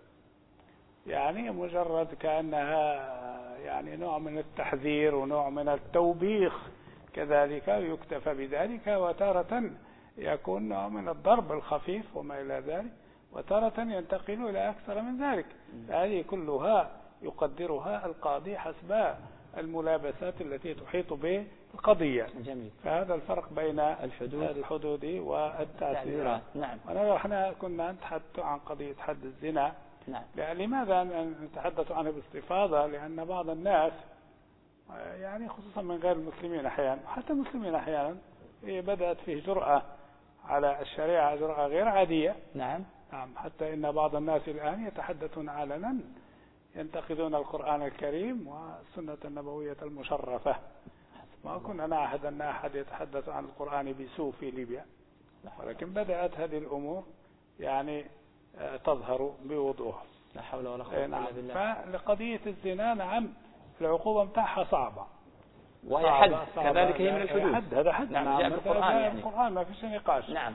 يعني مجرد كأنها يعني نوع من التحذير ونوع من التوبيخ كذلك يكتفى بذلك، وتارة يكون نوع من الضرب الخفيف وما إلى ذلك، وتارة ينتقل إلى أكثر من ذلك. هذه كلها يقدرها القاضي حسب الملابسات التي تحيط بالقضية. جميل. فهذا الفرق بين الحدود, الحدود والتعزيرات. نعم. ونحن كنا نتحدث عن قضية حد الزنا. نعم. لماذا نتحدث عنه باستفاضة؟ لأن بعض الناس يعني خصوصا من غير المسلمين أحيانا، حتى المسلمين أحيانا، بدأت فيه جرأة على الشريعة، جرأة غير عادية. نعم. نعم. حتى إن بعض الناس الآن يتحدثون علنا، ينتقدون القرآن الكريم والسنة النبوية المشرفة. ما كنا نعهد أن أحد يتحدث عن القرآن بسوء في ليبيا، ولكن بدأت هذه الأمور يعني تظهر بوضوح. لا حول ولا قوة إلا بالله. فلقضية الزنا نعم العقوبة متاعها صعبة، وهي حد كذلك هي من الحدود. حد هذا حد. نعم. جاء القرآن يعني. القرآن ما فيش نقاش. نعم.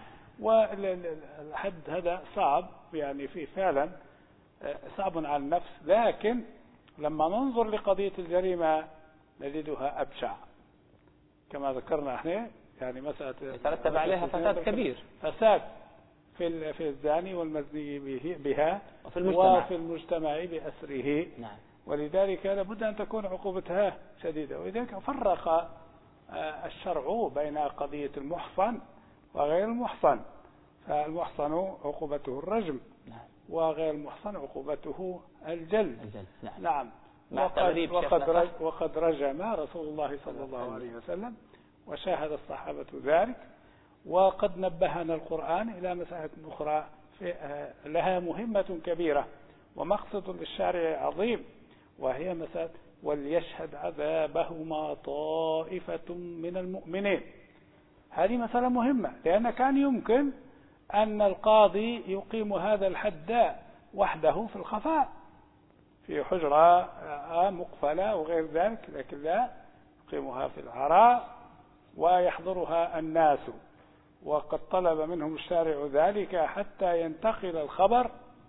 والحد هذا صعب يعني فيه فعلا صعب على النفس، لكن لما ننظر لقضية الجريمة نجدها أبشع كما ذكرنا احنا. يعني مسألة يترتب عليها فساد كبير، فساد في في الزاني والمزني بها وفي المجتمع, وفي المجتمع بأسره. نعم. ولذلك لابد أن تكون عقوبتها شديدة. ولذلك فرق الشرع بين قضية المحصن وغير المحصن. فالمحصن عقوبته الرجم، نعم. وغير المحصن عقوبته الجلد. الجلد. نعم. نعم. وقد, وقد, وقد رجم رسول الله صلى الله عليه وسلم وشاهد الصحابة ذلك. وقد نبهنا القرآن إلى مسألة أخرى لها مهمة كبيرة ومقصد للشارع عظيم، وهي مسألة وليشهد عذابهما طائفة من المؤمنين. هذه مسألة مهمة، لأن كان يمكن أن القاضي يقيم هذا الحد وحده في الخفاء في حجرة مقفلة وغير ذلك، لكن لا يقيمها في العراء ويحضرها الناس. وقد طلب منهم الشارع ذلك حتى ينتقل الخبر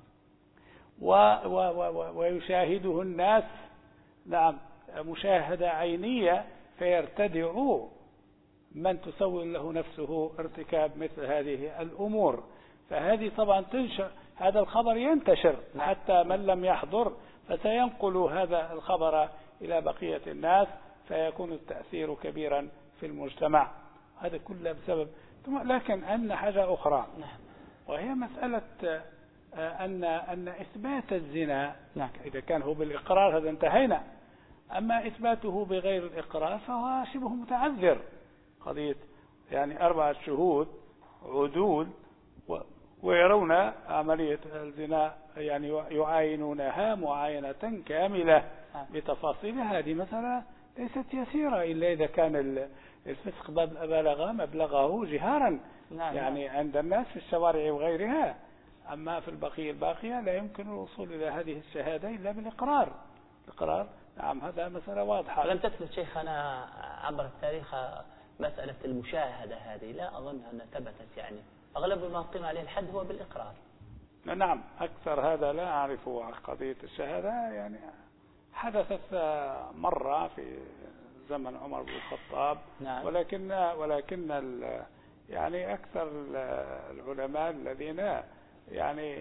و و و ويشاهده الناس، نعم، مشاهدة عينية، فيرتدع من تسول له نفسه ارتكاب مثل هذه الأمور. فهذه طبعا تنشر، هذا الخبر ينتشر حتى من لم يحضر فسينقل هذا الخبر إلى بقية الناس، فيكون التأثير كبيرا في المجتمع. هذا كله بسبب. لكن أن حاجة أخرى، وهي مسألة أن أن إثبات الزنا، إذا كان هو بالإقرار هذا انتهينا، أما إثباته بغير الإقرار فهو شبه متعذر. قضية يعني أربعة شهود عدول ويرون عملية الزنا، يعني يعاينونها معاينة كاملة بتفاصيلها. هذه مسألة ليست يسيرة إلا إذا كان الفسق بلغ مبلغه جهارا، يعني عند الناس في الشوارع وغيرها. أما في البقية الباقية لا يمكن الوصول إلى هذه الشهادة إلا بالإقرار. الإقرار نعم هذا مسألة واضحة. لم تثبت شيخنا عبر التاريخ مسألة المشاهدة هذه، لا أظن أنها ثبتت. يعني أغلب ما قيم عليه الحد هو بالإقرار. نعم أكثر هذا لا أعرفه عن قضية الشهادة. يعني حدثت مرة في زمن عمر بن الخطاب، نعم. ولكن ولكن يعني أكثر العلماء الذين يعني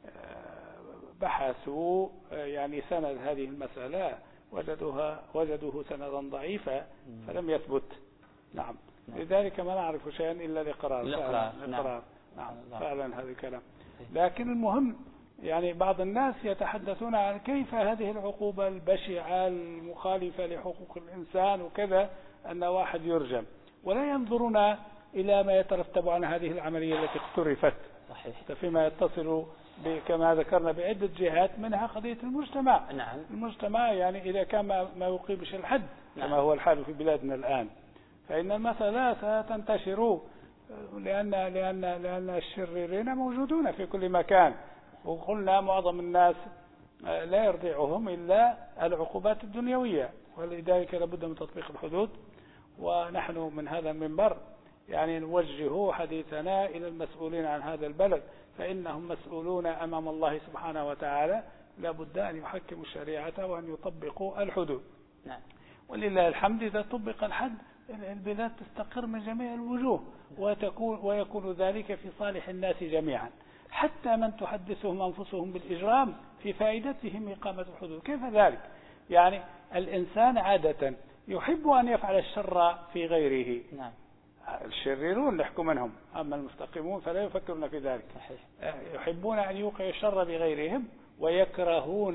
بحثوا يعني سند هذه المسألة وجدوها وجدوه سندا ضعيفا فلم يثبت. نعم. لذلك ما نعرف شيئا إلا الإقرار. الإقرار. نعم. نعم. فعلا هذا الكلام. لكن المهم يعني بعض الناس يتحدثون عن كيف هذه العقوبة البشعة المخالفة لحقوق الإنسان وكذا أن واحد يرجم، ولا ينظرون إلى ما يترتب عن هذه العملية التي اقترفت. صحيح. فيما يتصل كما ذكرنا بعدة جهات، منها قضية المجتمع. نعم. المجتمع يعني إذا كان ما يقيمش الحد نعم. كما هو الحال في بلادنا الآن، فإن المسألة ستنتشر، لأن لأن لأن الشريرين موجودون في كل مكان، وقلنا معظم الناس لا يرضعهم إلا العقوبات الدنيوية، ولذلك لابد من تطبيق الحدود. ونحن من هذا المنبر يعني نوجه حديثنا إلى المسؤولين عن هذا البلد، فإنهم مسؤولون أمام الله سبحانه وتعالى، لابد أن يحكموا الشريعة وأن يطبقوا الحدود. نعم. ولله الحمد إذا طبق الحد البلاد تستقر من جميع الوجوه، وتكون ويكون ذلك في صالح الناس جميعا، حتى من تحدثهم أنفسهم بالإجرام في فائدتهم إقامة الحدود. كيف ذلك؟ يعني الإنسان عادة يحب أن يفعل الشر في غيره. نعم. الشريرون نحكم منهم، أما المستقيمون فلا يفكرون في ذلك. صحيح. يحبون أن يوقعوا الشر بغيرهم، ويكرهون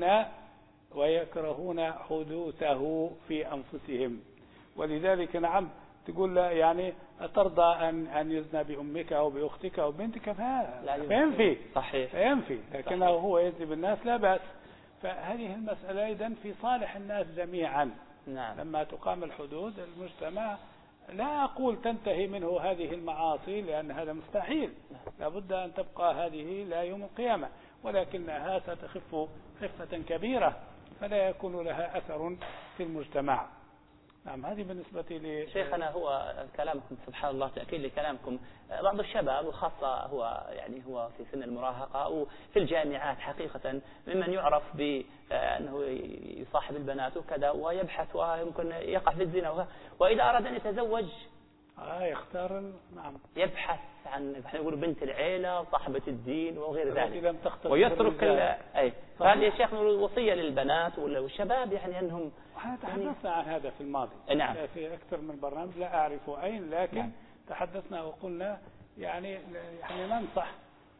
ويكرهون حدوثه في أنفسهم. ولذلك نعم تقول لا يعني أترضى أن أن يزنى بأمك أو بأختك أو بنتك، فينفي. صحيح. فينفي، لكنه صحيح. هو يزني بالناس لا بأس. فهذه المسألة إذن في صالح الناس جميعا. نعم. لما تقام الحدود المجتمع لا أقول تنتهي منه هذه المعاصي، لأن هذا مستحيل، لابد أن تبقى هذه لا يوم القيامة، ولكنها ستخف خفة كبيرة فلا يكون لها أثر في المجتمع. نعم. هذه بالنسبة لي. شيخنا، هو كلامكم سبحان الله تأكيد لكلامكم. بعض الشباب وخاصة هو يعني هو في سن المراهقة أو في الجامعات حقيقة ممن يعرف بأنه يصاحب البنات وكذا ويبحث ويمكن يقع في الزنا، وإذا أراد أن يتزوج آه يختار. نعم. يبحث عن نقول بنت العيلة صاحبة الدين وغير ذلك، ويترك أي. فهذه يا شيخ وصية للبنات والشباب يعني أنهم. احنا تحدثنا عن هذا في الماضي. نعم. في أكثر من برنامج لا أعرف أين، لكن نعم. تحدثنا وقلنا يعني يعني ننصح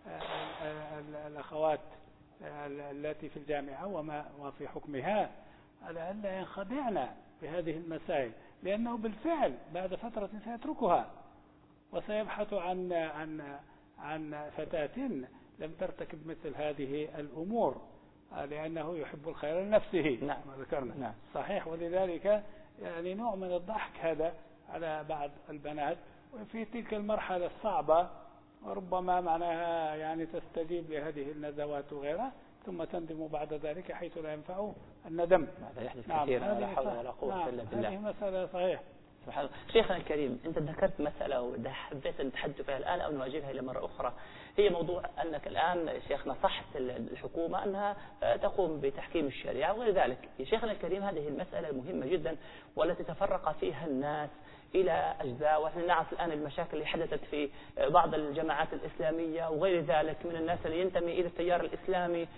الأخوات التي في الجامعة وما وفي حكمها على أن لا ينخدعن بهذه المسائل، لأنه بالفعل بعد فترة سيتركها وسيبحث عن عن عن فتاة لم ترتكب مثل هذه الأمور، لأنه يحب الخير لنفسه. نعم. ما ذكرنا. نعم. صحيح. ولذلك يعني نوع من الضحك هذا على بعض البنات وفي تلك المرحلة الصعبة، وربما معناها يعني تستجيب لهذه النزوات وغيرها، ثم تندم بعد ذلك حيث لا ينفع الندم. هذا يحدث نعم. كثيرا، ولا حول ولا قوة إلا بالله. هذه مسألة صحيح. سبحان الله. شيخنا الكريم، أنت ذكرت مسألة وإذا حبيت أن نتحدث فيها الآن أو نواجهها إلى مرة أخرى، هي موضوع أنك الآن شيخ نصحت الحكومة أنها تقوم بتحكيم الشريعة وغير ذلك. يا شيخنا الكريم، هذه المسألة المهمة جدا والتي تفرق فيها الناس إلى أجزاء، ونحن نعرف الآن المشاكل اللي حدثت في بعض الجماعات الإسلامية وغير ذلك من الناس اللي ينتمي إلى التيار الإسلامي.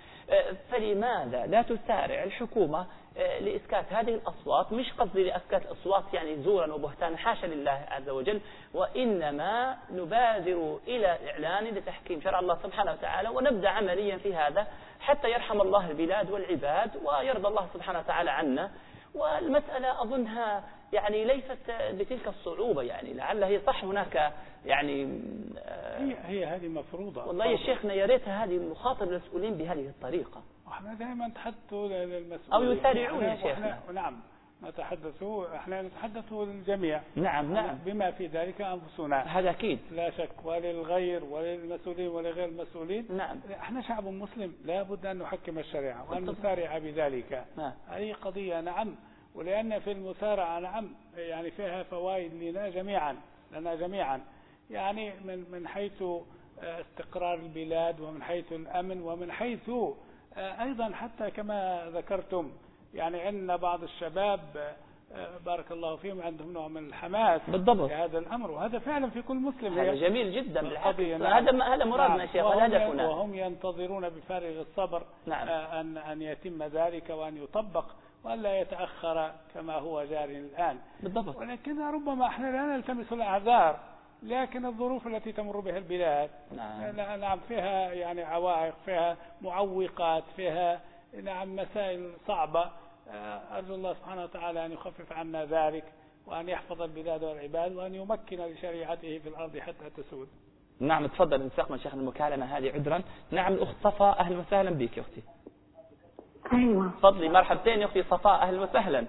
فلماذا لا تسارع الحكومة لإسكات هذه الأصوات؟ مش قصدي لإسكات الأصوات يعني زورا وبهتانا، حاشا لله عز وجل، وإنما نبادر إلى إعلان لتحكيم شرع الله سبحانه وتعالى، ونبدأ عمليا في هذا حتى يرحم الله البلاد والعباد ويرضى الله سبحانه وتعالى عنا. والمسألة أظنها يعني ليست بتلك الصعوبة، يعني لعل هي صح هناك يعني هي هي هذه مفروضة. والله يا شيخنا يا ريتها هذه نخاطب المسؤولين بهذه الطريقة. احنا دائما نتحدثوا للمسؤولين أو يسارعون يا شيخنا. نعم. نتحدثوا احنا نتحدثوا للجميع. نعم نعم. بما في ذلك أنفسنا. هذا أكيد. لا شك. وللغير وللمسؤولين ولغير المسؤولين. نعم. احنا شعب مسلم لا بد أن نحكم الشريعة وأن نسارع بذلك. نعم. هذه قضية. نعم. ولأن في المسارعة نعم يعني فيها فوائد لنا جميعا لنا جميعا، يعني من من حيث استقرار البلاد، ومن حيث الأمن، ومن حيث أيضا حتى كما ذكرتم يعني عندنا بعض الشباب بارك الله فيهم عندهم نوع من الحماس بالضبط في هذا الأمر، وهذا فعلا في كل مسلم. هذا جميل جدا بالحق. نعم. هذا هذا مرادنا شيخ، هدفنا. وهم ينتظرون بفارغ الصبر. نعم. أن أن يتم ذلك وأن يطبق وأن لا يتأخر كما هو جاري الآن. بالضبط. ولكن ربما احنا لا نلتمس الأعذار، لكن الظروف التي تمر بها البلاد نعم. نعم فيها يعني عوائق، فيها معوقات، فيها نعم مسائل صعبة. أرجو الله سبحانه وتعالى أن يخفف عنا ذلك، وأن يحفظ البلاد والعباد، وأن يمكن لشريعته في الأرض حتى تسود. نعم تفضل نستقبل شيخنا المكالمة هذه عذرا. نعم الأخت صفاء أهلا وسهلا بك يا أختي. أيوة تفضلي. مرحبتين يا أختي صفاء أهلا وسهلا.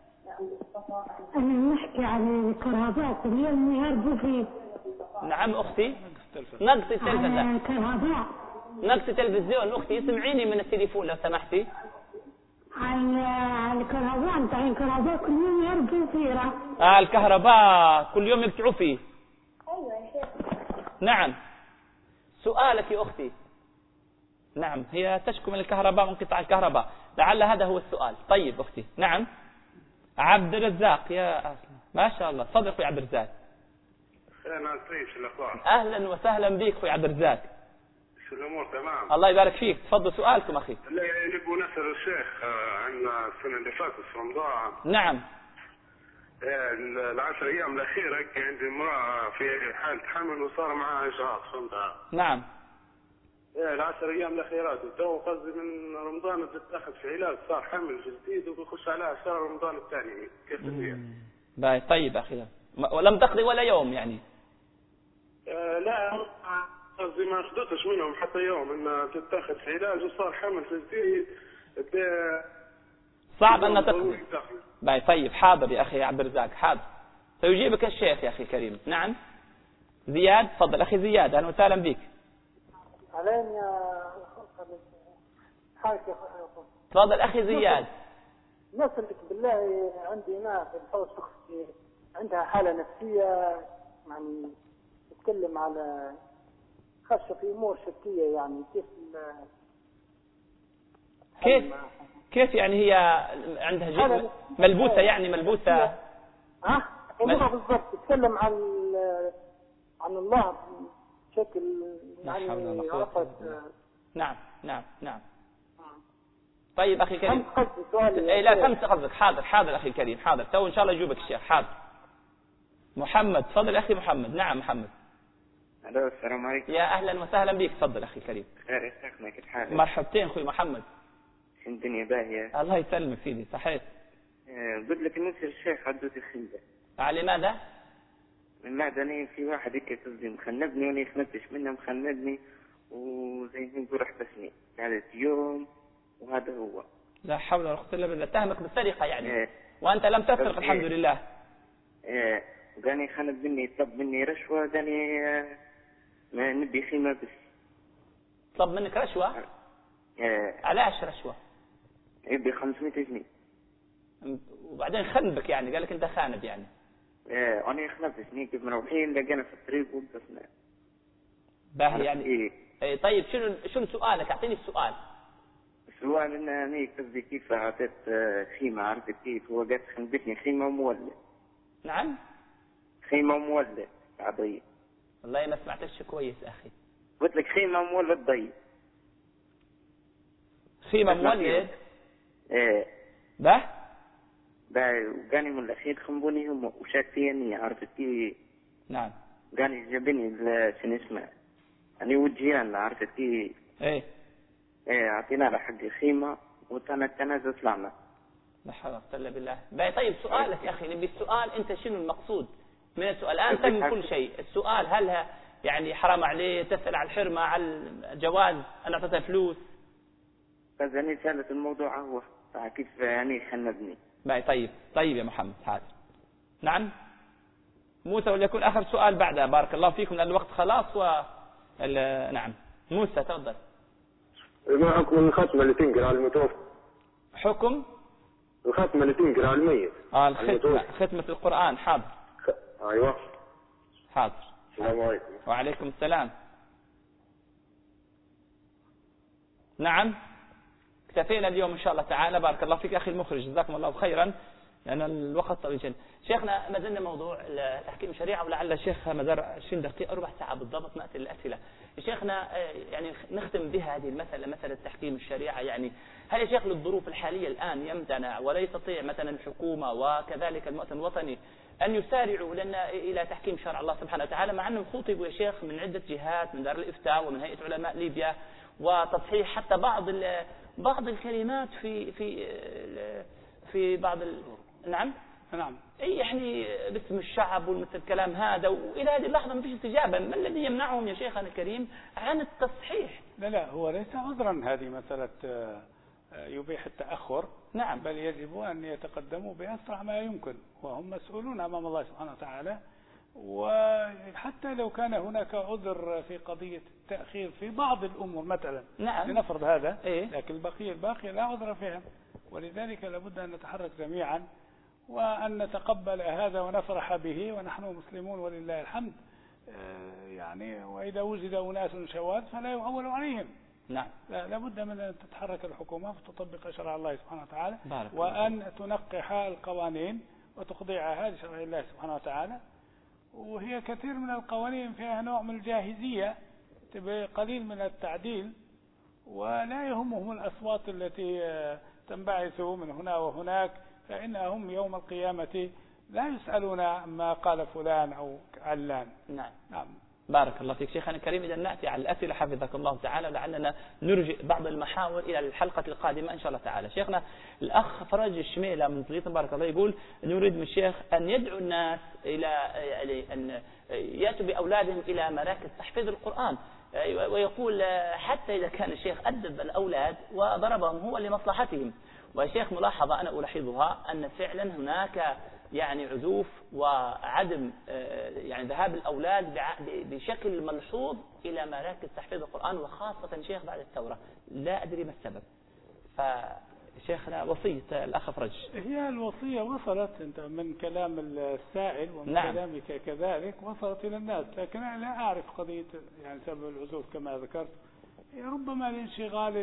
أنا نحكي عن الكهرباء اليوم يربو فيه. نعم أختي نقص التلفزيون. الكهرباء نقص التلفزيون أختي اسمعيني من التليفون لو سمحتي. عن الكهرباء نتاع الكهرباء كل يوم يربو فيه. آه الكهرباء كل يوم يقطعوا فيه. أيوة يا شيخ. نعم سؤالك يا أختي. نعم هي تشكو من الكهرباء من قطع الكهرباء، لعل هذا هو السؤال. طيب أختي. نعم عبد الرزاق يا ما شاء الله. تفضل أخوي عبد الرزاق. أهلا وسهلا بك أخوي عبد الرزاق. شو الأمور تمام؟ الله يبارك فيك. تفضل سؤالكم أخي. نبغى نسأل الشيخ عن السنة اللي فاتت في رمضان. نعم. العشر أيام الأخيرة كان عندي امرأة في حالة حمل وصار معها إجهاض فهمتها. نعم. العشر أيام الأخيرات وتو قصدي من رمضان بتتأخذ في علاج صار حمل جديد وبيخش عليها شهر رمضان الثاني كيف تسوي؟ باي طيب أخي ولم تقضي ولا يوم يعني؟ آه لا قصدي ما أخذتش منهم حتى يوم إنها تتأخذ في علاج وصار حمل جديد. صعب أن تقضي. باي طيب حاضر يا أخي عبد الرزاق حاضر سيجيبك الشيخ يا أخي كريم. نعم زياد. تفضل أخي زياد أهلا وسهلا بك. علين يا حاج. تفضل أخي زياد. نسألك بالله عندي هنا في الحوش أختي عندها حالة نفسية يعني تتكلم على خشة في أمور شكية يعني كيف كيف كيف يعني هي عندها جسم ملبوسة يعني ملبوسة ها أمورها بالضبط تتكلم عن عن الله بشكل يعني عرفت. نعم نعم نعم. طيب أخي كريم. خمس سؤال. إيه لا خمس قصدك. حاضر حاضر أخي كريم حاضر تو إن شاء الله يجوبك الشيخ. حاضر. محمد تفضل أخي محمد. نعم محمد. الو السلام عليكم. يا أهلا وسهلا بك. تفضل أخي كريم. خير يا شيخنا كيف حالك؟ مرحبتين أخوي محمد. الدنيا باهية. الله يسلمك سيدي. صحيح. قلت لك نسأل الشيخ عدوتي الخنجة. على ماذا؟ من معدني في واحد هيك قصدي مخنبني وانا خنبتش منه مخنبني وزي ما نقول حبسني ثلاث يوم وهذا هو. لا حول ولا قوة إلا بالله. اتهمك بالسرقة يعني. ايه. وأنت لم تسرق الحمد لله. ايه وقاني خنب مني طلب مني رشوة قاني ما نبي خيمة بس. طلب منك رشوة؟ ايه. علاش رشوة؟ يبي خمسمائة جنيه. وبعدين خنبك يعني قال لك أنت خانب يعني. ايه انا خنبتني كيف مروحين لقينا في الطريق وقفنا. باهي يعني. ايه. ايه طيب شنو شنو سؤالك؟ اعطيني السؤال. السؤال ان انا قصدي كيف اعطيت خيمة عرفت كيف هو قالت خنبتني خيمة ومولد. نعم. خيمة ومولد عضية. والله ما سمعتكش كويس اخي. قلت لك خيمة ومولد ضي. خيمة مولد. ايه. ده؟ ده وقاني من الاخير خنبوني هم وشاكتيني عرفت كيف. نعم. قاني جابني شنو اسمه يعني وجيان عرفت كيف. ايه. ايه اعطينا له حق الخيمة وتنا التنازل طلعنا. لا حول ولا قوة الا بالله. باي طيب سؤالك يا اخي نبي السؤال انت شنو المقصود من السؤال؟ الان تم كل شيء. السؤال هل يعني حرام عليه تسأل على الحرمة على الجواز انا اعطيتها فلوس؟ بس يعني سالت الموضوع هو كيف يعني خنبني. باي طيب طيب يا محمد هذا. نعم موسى وليكن آخر سؤال بعدها بارك الله فيكم لأن الوقت خلاص و نعم موسى تفضل. ما حكم الختمة اللي تنقل على المتوفى؟ حكم الختمة اللي تنقل على الميت. اه الختمة ختمة القرآن. حاضر. خ... ايوه حاضر. السلام عليكم. وعليكم السلام. نعم اكتفينا اليوم إن شاء الله تعالى. بارك الله فيك أخي المخرج جزاكم الله خيرا لأن الوقت طويل جدا. شيخنا ما زلنا موضوع تحكيم الشريعة ولعل الشيخ مدار عشرين دقيقة ربع ساعة بالضبط نأتي للأسئلة. شيخنا يعني نختم بها هذه المسألة مسألة تحكيم الشريعة. يعني هل يا شيخ للظروف الحالية الآن يمتنع ولا يستطيع مثلا الحكومة وكذلك المؤتمر الوطني أن يسارعوا لنا إلى تحكيم شرع الله سبحانه وتعالى، مع أنهم خطبوا يا شيخ من عدة جهات، من دار الإفتاء ومن هيئة علماء ليبيا، وتصحيح حتى بعض بعض الكلمات في في في بعض ال... نعم نعم يعني باسم الشعب ومثل الكلام هذا، وإلى هذه اللحظة ما فيش استجابة. ما الذي يمنعهم يا شيخنا الكريم عن التصحيح؟ لا لا هو ليس عذرا هذه مسألة يبيح التأخر، نعم، بل يجب أن يتقدموا بأسرع ما يمكن، وهم مسؤولون أمام الله سبحانه وتعالى. وحتى لو كان هناك عذر في قضية التأخير في بعض الأمور مثلا، نعم، لنفرض هذا، إيه؟ لكن البقية الباقية لا عذر فيها. ولذلك لابد أن نتحرك جميعا وأن نتقبل هذا ونفرح به، ونحن مسلمون ولله الحمد. يعني وإذا وجد أناس شواذ فلا يعول عليهم. نعم، لا لابد من أن تتحرك الحكومة وتطبق شرع الله سبحانه وتعالى، بارك وأن الله. تنقح القوانين وتخضعها لشرع الله سبحانه وتعالى. وهي كثير من القوانين فيها نوع من الجاهزية، تبقى قليل من التعديل، ولا يهمهم الأصوات التي تنبعث من هنا وهناك، فإنهم يوم القيامة لا يسألون عما قال فلان أو علان. نعم نعم بارك الله فيك شيخنا الكريم. إذا نأتي على الأسئلة حفظك الله تعالى، لعلنا نرجئ بعض المحاور إلى الحلقة القادمة إن شاء الله تعالى. شيخنا الأخ فرج الشميلة من زغيط بارك الله يقول نريد من الشيخ أن يدعو الناس إلى أن يأتوا بأولادهم إلى مراكز تحفيظ القرآن، ويقول حتى إذا كان الشيخ أدب الأولاد وضربهم هو لمصلحتهم. والشيخ ملاحظة أنا ألاحظها أن فعلا هناك يعني عزوف وعدم يعني ذهاب الأولاد بشكل ملحوظ إلى مراكز تحفيظ القرآن، وخاصة شيخ بعد الثورة، لا أدري ما السبب. فشيخنا وصية الأخ فرج. هي الوصية وصلت أنت من كلام السائل ومن نعم. كلامك كذلك وصلت إلى الناس، لكن أنا لا أعرف قضية يعني سبب العزوف كما ذكرت. ربما لانشغال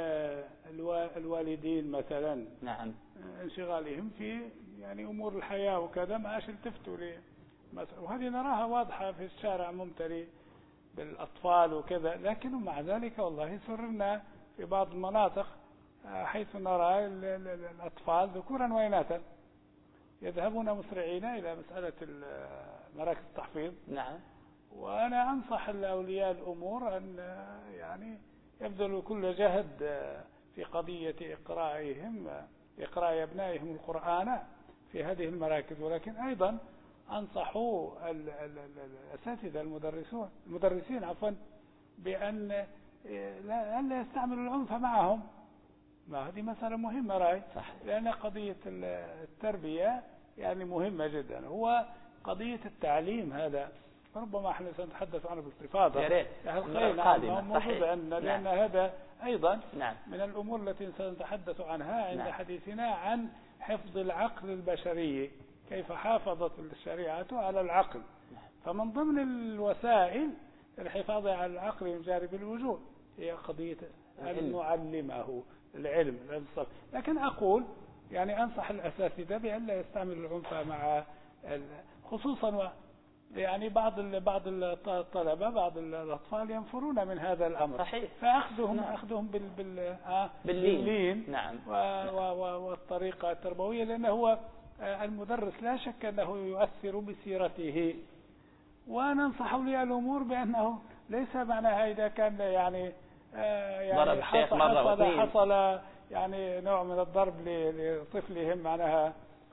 الوالدين مثلا، نعم، انشغالهم في يعني أمور الحياة وكذا، ما أش التفتوا لي، وهذه نراها واضحة في الشارع ممتلئ بالأطفال وكذا. لكن مع ذلك والله سررنا في بعض المناطق حيث نرى الأطفال ذكورا وإناثا يذهبون مسرعين إلى مسألة مراكز التحفيظ. نعم، وأنا أنصح الأولياء الأمور أن يعني يبذلوا كل جهد في قضية إقرائهم إقراء أبنائهم القرآن في هذه المراكز. ولكن أيضا أنصحوا الأساتذة المدرسون المدرسين عفوا بأن لا, لا يستعملوا العنف معهم. ما هذه مسألة مهمة رأي، لأن قضية التربية يعني مهمة جدا. هو قضية التعليم هذا ربما احنا سنتحدث عنه باستفاضة يا ريت القادمة، لأن هذا أيضا نعم. من الأمور التي سنتحدث عنها عند نعم. حديثنا عن حفظ العقل البشري، كيف حافظت الشريعة على العقل. فمن ضمن الوسائل الحفاظ على العقل من جانب الوجوه هي قضية أن نعلمه العلم الصف. لكن أقول يعني أنصح الأساتذة بأن لا يستعمل العنف مع خصوصا يعني بعض بعض الطلبة بعض الأطفال ينفرون من هذا الأمر. صحيح. فأخذهم نعم. أخذهم بال بال آه باللين. باللين نعم. و و والطريقة التربوية، لأنه هو المدرس لا شك أنه يؤثر بسيرته. وننصح أولياء الأمور بأنه ليس معناها إذا كان يعني آه يعني ضرب الشيخ مرة حصل, واثنين. حصل يعني نوع من الضرب لطفلهم معناها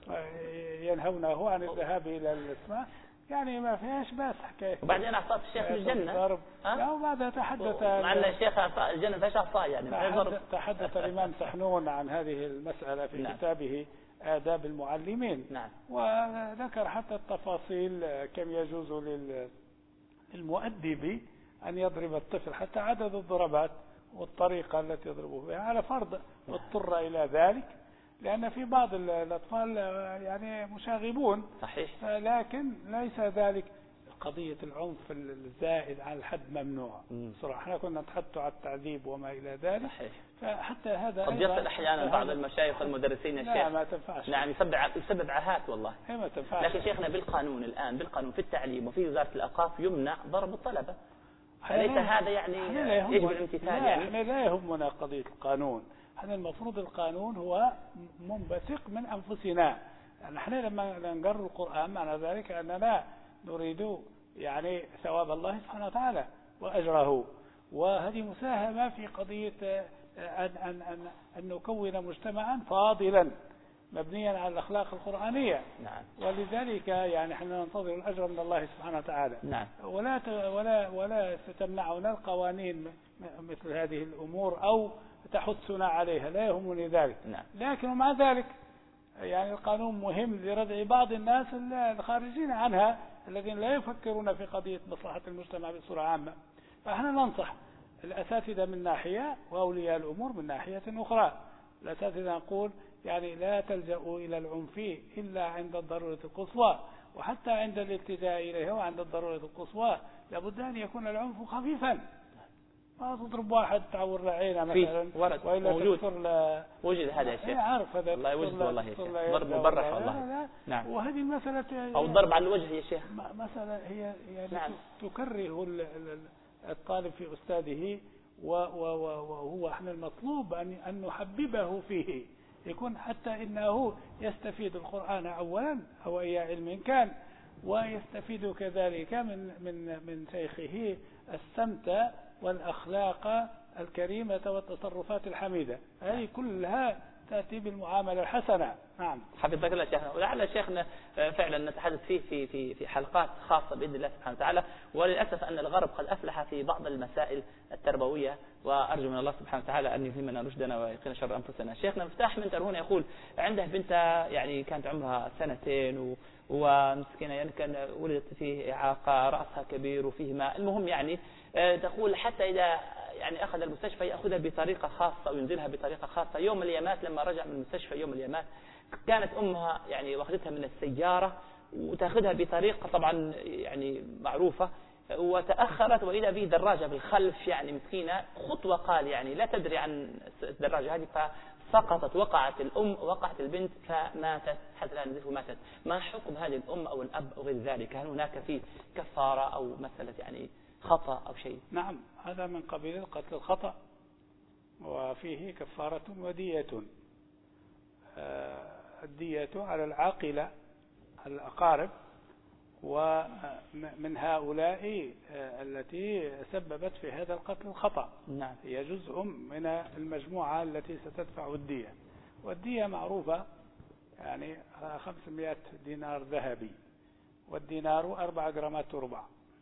ينهونه عن الذهاب إلى الإسماء، يعني ما فيهاش بس حكاية. وبعدين أعطاه الشيخ من الجنة. لا وبعدها تحدث مع أن الشيخ أعطاه الجنة فيش أعطاه يعني. تحدث, تحدث الإمام سحنون عن هذه المسألة في نعم. كتابه آداب المعلمين. نعم. وذكر حتى التفاصيل كم يجوز للمؤدب أن يضرب الطفل، حتى عدد الضربات والطريقة التي يضربه بها على فرض اضطر إلى ذلك، لأن في بعض الأطفال يعني مشاغبون. صحيح. لكن ليس ذلك قضية العنف الزائد عن الحد ممنوع. صراحة احنا كنا نتحدث على التعذيب وما إلى ذلك. صحيح. فحتى هذا قد يصل أحيانا بعض المشايخ والمدرسين الشيخ لا ما تنفعش. نعم يسبب يسبب عاهات والله. ما تنفعش. لكن شيخنا بالقانون الآن بالقانون في التعليم وفي وزارة الأوقاف يمنع ضرب الطلبة. فليس هذا يعني يجب الامتثال. يعني احنا لا يهمنا قضية القانون، احنا المفروض القانون هو منبثق من أنفسنا. نحن لما نقرأ القرآن معنى ذلك أننا نريد يعني ثواب الله سبحانه وتعالى وأجره، وهذه مساهمة في قضية أن, أن, أن, أن نكون مجتمعا فاضلا مبنيا على الأخلاق القرآنية. نعم. ولذلك يعني احنا ننتظر الأجر من الله سبحانه وتعالى. نعم. ولا ولا ولا تمنعنا القوانين مثل هذه الأمور أو تحثنا عليها، لا يهمني ذلك. نعم. لكن مع ذلك يعني القانون مهم لردع بعض الناس الخارجين عنها الذين لا يفكرون في قضية مصلحة المجتمع بصورة عامة. فاحنا ننصح الأساتذة من ناحية وأولياء الأمور من ناحية أخرى. الأساتذة نقول يعني لا تلجأوا إلى العنف إلا عند الضرورة القصوى، وحتى عند الالتجاء إليها وعند الضرورة القصوى لابد أن يكون العنف خفيفا. ما تضرب واحد تعور له عينه مثلا وإلا موجود ل... وجد هذا الشيء. أنا عارف هذا. الله يوجد والله يا شيخ. ضرب مبرح والله. نعم. وهذه المسألة أو الضرب على الوجه يا شيخ. مسألة هي يعني نعم. تكره الطالب في أستاذه، وهو احنا المطلوب أن أن نحببه فيه، يكون حتى إنه يستفيد القرآن أولا أو أي علم كان، ويستفيد كذلك من من من شيخه السمت والأخلاق الكريمة والتصرفات الحميدة. هذه كلها تأتي بالمعاملة الحسنة. نعم. حفظك الله شيخنا. ولعل شيخنا فعلا نتحدث فيه في في في حلقات خاصة بإذن الله سبحانه وتعالى. وللأسف أن الغرب قد أفلح في بعض المسائل التربوية، وأرجو من الله سبحانه وتعالى أن يلهمنا رشدنا ويقينا شر أنفسنا. شيخنا مفتاح من ترهون يقول عنده بنتها يعني كانت عمرها سنتين ومسكينة يعني كان ولدت فيه إعاقة، رأسها كبير وفيه ماء. المهم يعني تقول حتى إذا يعني أخذ المستشفى يأخذها بطريقة خاصة وينزلها بطريقة خاصة. يوم اليمات لما رجع من المستشفى يوم اليمات كانت أمها يعني واخذتها من السيارة وتأخذها بطريقة طبعا يعني معروفة، وتأخرت وإذا به دراجة بالخلف يعني مسكينة خطوة قال يعني لا تدري عن الدراجة هذه، فسقطت وقعت الأم وقعت البنت فماتت حتى لا نزلت وماتت. ما حكم هذه الأم أو الأب أو غير ذلك؟ هل هناك فيه كفارة أو مسألة يعني خطأ أو شيء؟ نعم، هذا من قبيل القتل الخطأ وفيه كفارة ودية. الدية على العاقلة الأقارب ومن هؤلاء التي سببت في هذا القتل الخطأ. نعم. هي جزء من المجموعة التي ستدفع الدية، والدية معروفة يعني خمسمائة دينار ذهبي، والدينار أربع جرامات وربع،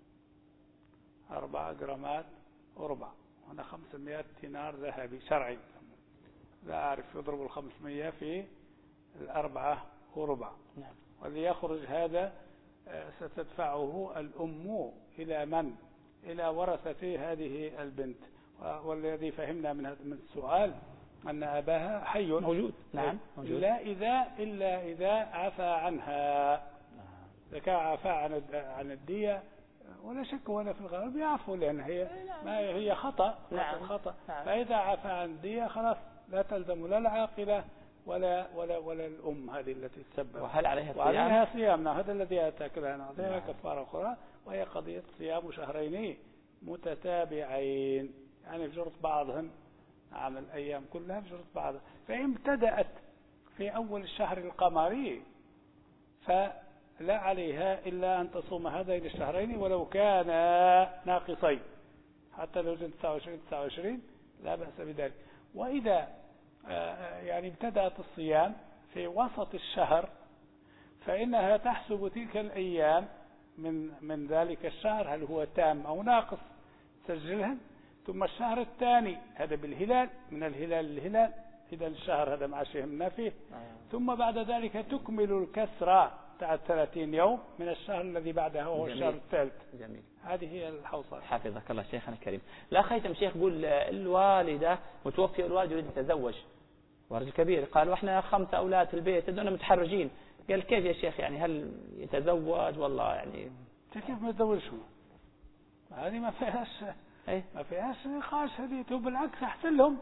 أربع جرامات وربع، هنا خمسمائة دينار ذهبي شرعي. لا أعرف يضرب الخمسمائة في الأربعة وربع. نعم. واللي يخرج هذا ستدفعه الأم إلى من؟ إلى ورثة هذه البنت. والذي فهمنا من السؤال أن أباها حي موجود. نعم موجود. إلا إذا إلا إذا عفى عنها. إذا كان عفى عن عن الدية ولا شك ولا في الغالب يعفو، لأن هي ما هي خطأ. نعم. خطأ. نعم. فإذا عفى عن الدية خلاص لا تلزم لا العاقلة ولا ولا ولا الأم هذه التي تسبب. وهل عليها صيام؟ وعليها صيام. هذا الذي أتاكلها نعطيها كفارة أخرى، وهي قضية صيام شهرين متتابعين، يعني في جرة بعضهم عام الأيام كلها في جرة بعضها. فإن ابتدأت في أول الشهر القمري فلا عليها إلا أن تصوم هذين الشهرين ولو كان ناقصين، حتى لو جن تسعة وعشرين تسعة وعشرين لا بأس بذلك. وإذا يعني ابتدأت الصيام في وسط الشهر فإنها تحسب تلك الأيام من من ذلك الشهر هل هو تام أو ناقص، تسجلها. ثم الشهر الثاني هذا بالهلال، من الهلال للهلال إذا الشهر هذا مع شهرنا فيه. ثم بعد ذلك تكمل الكسرة بتاع ثلاثين يوم من الشهر الذي بعدها وهو الشهر الثالث. جميل. هذه هي الحوصلة. حفظك الله شيخنا الكريم. لا خيتم شيخ يقول الوالدة متوفية، الوالد يريد يتزوج ورجل كبير، قال واحنا خمسة أولاد في البيت بدنا متحرجين، قال كيف يا شيخ يعني هل يتزوج والله يعني كيف ما يتزوجش؟ هذه ما فيهاش ايه؟ ما فيهاش نقاش، هذه بالعكس أحسن لهم.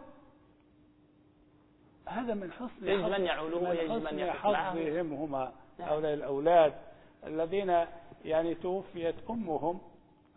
هذا من حسن يجب من يعولوه ويجب من حظهم هما هؤلاء الأولاد الذين يعني توفيت أمهم،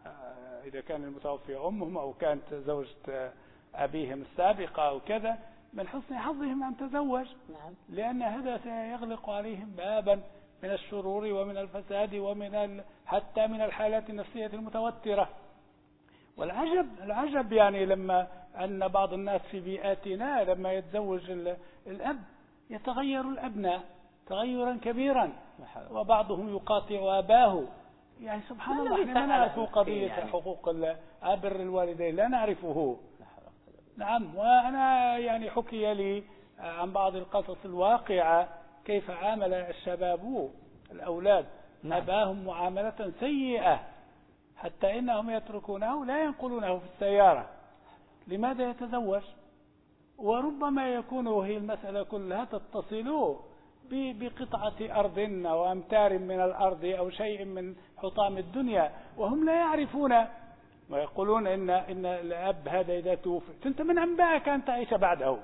إذا كان المتوفي أمهم أو كانت زوجة أبيهم السابقة أو كذا، من حسن حظهم أن تزوج. نعم. لأن هذا سيغلق عليهم بابا من الشرور ومن الفساد ومن ال... حتى من الحالات النفسية المتوترة. والعجب العجب يعني لما أن بعض الناس في بيئاتنا لما يتزوج الأب يتغير الأبناء تغيرا كبيرا، وبعضهم يقاطع أباه. يعني سبحان الله احنا لا نعرف قضية يعني. حقوق بر الوالدين لا نعرفه. نعم. وأنا يعني حكي لي عن بعض القصص الواقعة كيف عامل الشباب الأولاد نعم. أباهم معاملة سيئة حتى إنهم يتركونه لا ينقلونه في السيارة. لماذا يتزوج؟ وربما يكون هي المسألة كلها تتصل بقطعة أرض أو أمتار من الأرض أو شيء من حطام الدنيا وهم لا يعرفون، ويقولون إن, إن الأب هذا إذا توفي أنت من أنبائك أن تعيش بعده.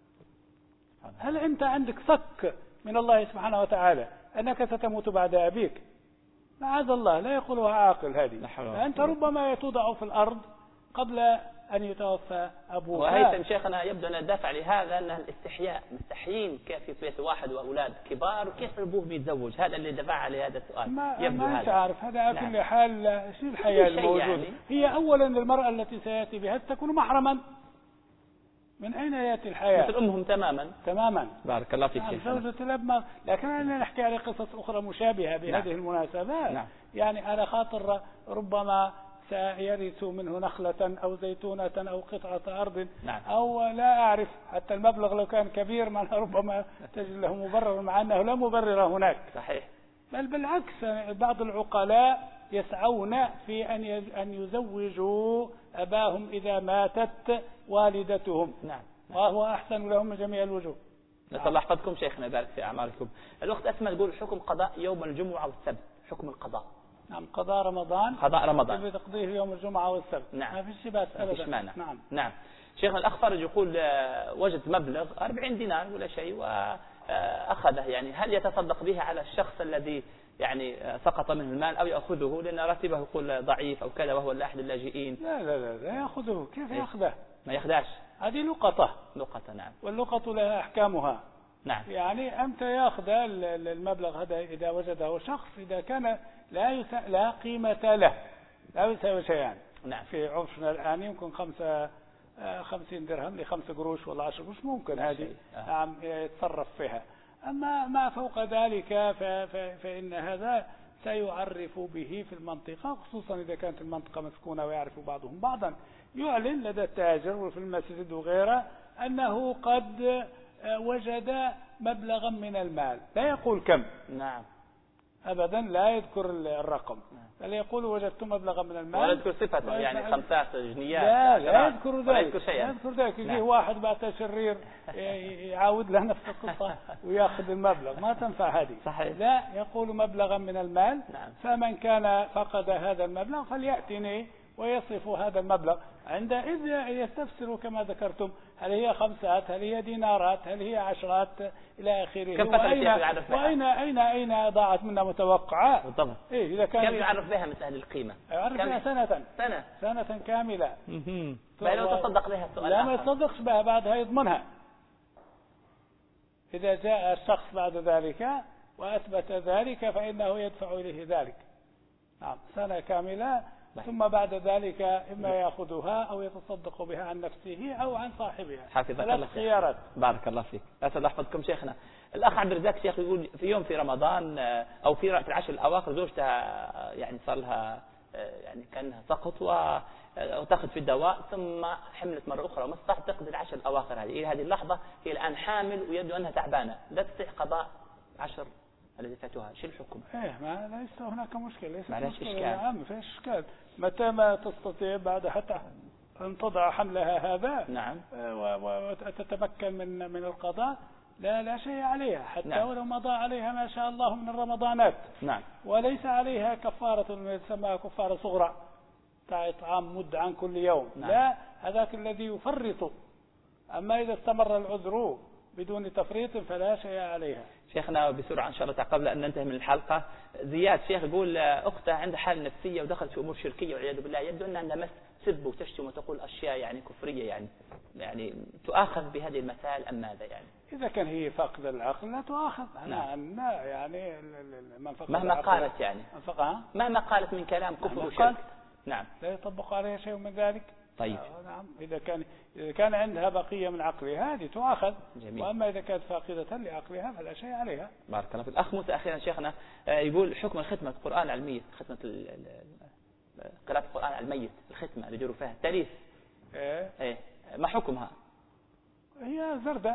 هل أنت عندك شك من الله سبحانه وتعالى أنك ستموت بعد أبيك؟ معاذ الله، لا يقولها عاقل هذه. فأنت ربما توضع في الأرض قبل أن يتوفى أبوه. وهيثم شيخنا يبدو أن الدافع لهذا أنه الاستحياء، مستحيين كيف في بيت واحد وأولاد كبار وكيف أبوه بيتزوج، هذا اللي دفع لهذا السؤال. ما يبدو ما هذا. عارف هذا على كل حال شيء الحياة الموجودة يعني. هي أولا المرأة التي سيأتي بها تكون محرما. من أين يأتي الحياة؟ مثل أمهم تماما. تماما. بارك الله فيك شيخنا. زوجة الأب ما... لكن أنا نحكي على قصص أخرى مشابهة بهذه نعم. المناسبات. نعم. يعني على خاطر ربما سيرث منه نخلة أو زيتونة أو قطعة أرض نعم. أو لا أعرف حتى المبلغ لو كان كبير ما ربما تجد له مبرر مع أنه لا مبرر هناك. صحيح. بل بالعكس بعض العقلاء يسعون في أن أن يزوجوا أباهم إذا ماتت والدتهم. نعم. وهو أحسن لهم من جميع الوجوه. نسأل الله يحفظكم شيخنا يبارك في أعمالكم. الأخت أسماء تقول حكم قضاء يوم الجمعة والسبت، حكم القضاء. نعم. قضاء رمضان. قضاء رمضان. كيف تقضيه يوم الجمعة والسبت. نعم. ما فيش بأس أبدا. مانع. نعم. نعم. شيخنا الأخ فرج يقول وجد مبلغ أربعين دينار ولا شيء وأخذه، يعني هل يتصدق به على الشخص الذي يعني سقط منه المال أو يأخذه لأن راتبه يقول ضعيف أو كذا وهو الأحد اللاجئين؟ لا لا لا لا يأخذه. كيف يأخذه؟ ما ياخذاش. هذه لقطة. لقطة. نعم. واللقطة لها أحكامها. نعم. يعني أنت يأخذ المبلغ هذا إذا وجده شخص إذا كان لا يس... لا قيمة له لا يساوي شيئا. نعم. في عرفنا الآن يمكن خمسة خمسين درهم لخمسة قروش ولا عشر قروش ممكن هذه نعم آه. يتصرف فيها. أما ما فوق ذلك ف... ف... فإن هذا سيعرف به في المنطقة، خصوصا إذا كانت المنطقة مسكونة ويعرف بعضهم بعضا. يعلن لدى التاجر وفي المسجد وغيره أنه قد وجد مبلغا من المال، لا يقول كم. نعم. أبدا لا يذكر الرقم، بل يقول وجدت مبلغا من المال ولا يذكر صفته يعني خمسات جنيات. لا لا يذكر ذلك. لا يذكر شيئا. لا يذكر ذلك. يجيه واحد بعد شرير يعاود له نفس القصة ويأخذ المبلغ، ما تنفع هذه. صحيح. لا يقول مبلغا من المال. نعم. فمن كان فقد هذا المبلغ فليأتني ويصف هذا المبلغ. عندئذ يستفسر كما ذكرتم هل هي خمسات، هل هي دينارات، هل هي عشرات إلى آخره. وأين وأين أين أين ضاعت منا متوقعة. بالضبط. إيه إذا كان كم يعرف بها مثل هذه القيمة؟ يعرف بها سنة. سنة. سنة كاملة. فلو تصدق بها السؤال لا ما يتصدقش بها بعدها يضمنها. إذا جاء الشخص بعد ذلك وأثبت ذلك فإنه يدفع إليه ذلك. نعم. سنة كاملة. ثم بعد ذلك إما يأخذها أو يتصدق بها عن نفسه أو عن صاحبها. حفظك الله. خيارات. بارك الله فيك. أسأل الله يحفظكم شيخنا. الأخ عبد الرزاق شيخ يقول في يوم في رمضان أو في العشر الأواخر زوجتها يعني صار لها يعني كأنها سقط وتأخذ في الدواء ثم حملت مرة أخرى وما استطاعت تقضي العشر الأواخر هذه. إلى هذه اللحظة هي الآن حامل ويبدو أنها تعبانة، لا تستطيع قضاء عشر الذي فاتوها. شو الحكم؟ إيه ما ليس هناك مشكلة. ليس معلش إشكال. نعم فيش إشكال. متى ما تستطيع بعد حتى أن تضع حملها هذا. نعم. وتتمكن من من القضاء لا لا شيء عليها حتى نعم. ولو مضى عليها ما شاء الله من الرمضانات. نعم. وليس عليها كفارة يسمى كفارة صغرى تاع إطعام مد عن كل يوم. نعم. لا هذاك الذي يفرط. أما إذا استمر العذر بدون تفريط فلا شيء عليها. شيخنا بسرعة إن شاء الله قبل أن ننتهي من الحلقة، زياد شيخ يقول أختها عندها حالة نفسية ودخلت في أمور شركية والعياذ بالله، يبدو أن عندها مس تسب وتشتم وتقول أشياء يعني كفرية يعني يعني تؤاخذ بهذه المسائل أم ماذا يعني؟ إذا كان هي فاقد العقل لا تؤاخذ. نعم. لا يعني من فقد مهما قالت يعني مهما قالت من كلام كفر وشرك نعم لا يطبق عليها شيء من ذلك. طيب. نعم. إذا كان إذا كان عندها بقية من عقلها هذه تؤاخذ. جميل. وأما إذا كانت فاقدة لعقلها فلا شيء عليها. بارك الله فيك. الأخ موسى أخيرا شيخنا يقول حكم الختمة القرآن على الميت، ختمة قراءة القرآن على الميت، الختمة اللي يجروا فيها التليف. إيه. إيه ما حكمها؟ هي زردة.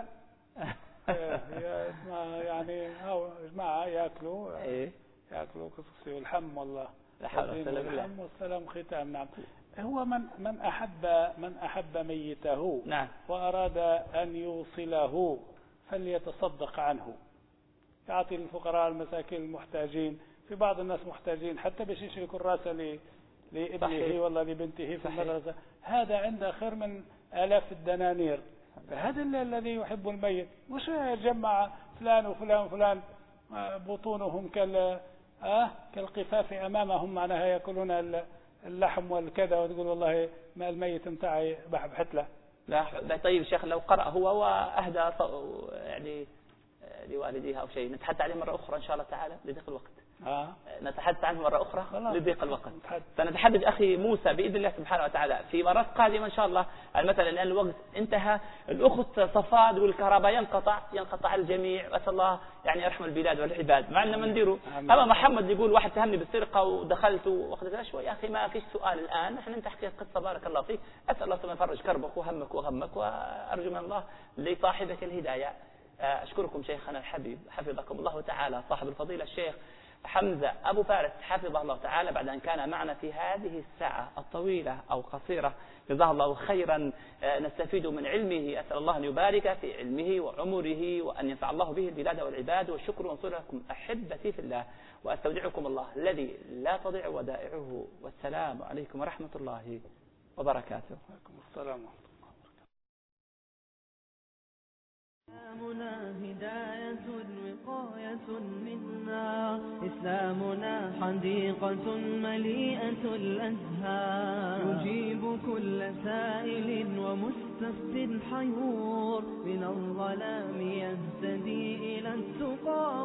هي اسمها يعني أو جماعة يأكلوا. إيه. يأكلوا خصوصي والحم والله. لا حول ولا قوة إلا بالله. الحم والسلام ختام. نعم. هو من من أحب من أحب ميته نعم. وأراد أن يوصله فليتصدق عنه، يعطي الفقراء المساكين المحتاجين. في بعض الناس محتاجين حتى باش يشركوا الراس لابنه ولا لبنته في المدرسة، هذا عنده خير من آلاف الدنانير. هذا الذي يحب الميت، مش يجمع فلان وفلان وفلان بطونهم كال آه كالقفاف أمامهم معناها يأكلون اللحم والكذا وتقول والله ما الميت متاعي بحبحت له. لا طيب شيخ لو قرأ هو وأهدى يعني لوالديها أو شيء نتحدث عليه مرة أخرى إن شاء الله تعالى لضيق الوقت. آه. نتحدث عنه مرة أخرى لضيق الوقت. سنتحدث أخي موسى بإذن الله سبحانه وتعالى في مرات قادمة إن شاء الله. مثلا الآن الوقت انتهى، الأخت صفاد والكهرباء ينقطع ينقطع الجميع، وأسأل الله يعني يرحم البلاد والعباد معنا ما نديره. أما محمد يقول واحد تهمني بالسرقة ودخلت وأخذت شوي، يا أخي ما فيش سؤال الآن، نحن نحكي القصة بارك الله فيك. أسأل الله سبحانه يفرج كربك وهمك وغمك، وأرجو من الله لصاحبك الهداية. أشكركم شيخنا الحبيب حفظكم الله تعالى صاحب الفضيلة الشيخ حمزة أبو فارس حفظه الله تعالى، بعد أن كان معنا في هذه الساعة الطويلة أو قصيرة جزاه الله خيرا نستفيد من علمه. أسأل الله أن يبارك في علمه وعمره وأن ينفع الله به البلاد والعباد. والشكر وانصر لكم أحبتي في الله، وأستودعكم الله الذي لا تضيع ودائعه. والسلام عليكم ورحمة الله وبركاته. وعليكم السلام ورحمة الله. إسلامنا هداية وقاية منا، إسلامنا حديقة مليئة الأزهار، يجيب كل سائل ومستفد حيور، من الظلام يهتدي إلى التقى.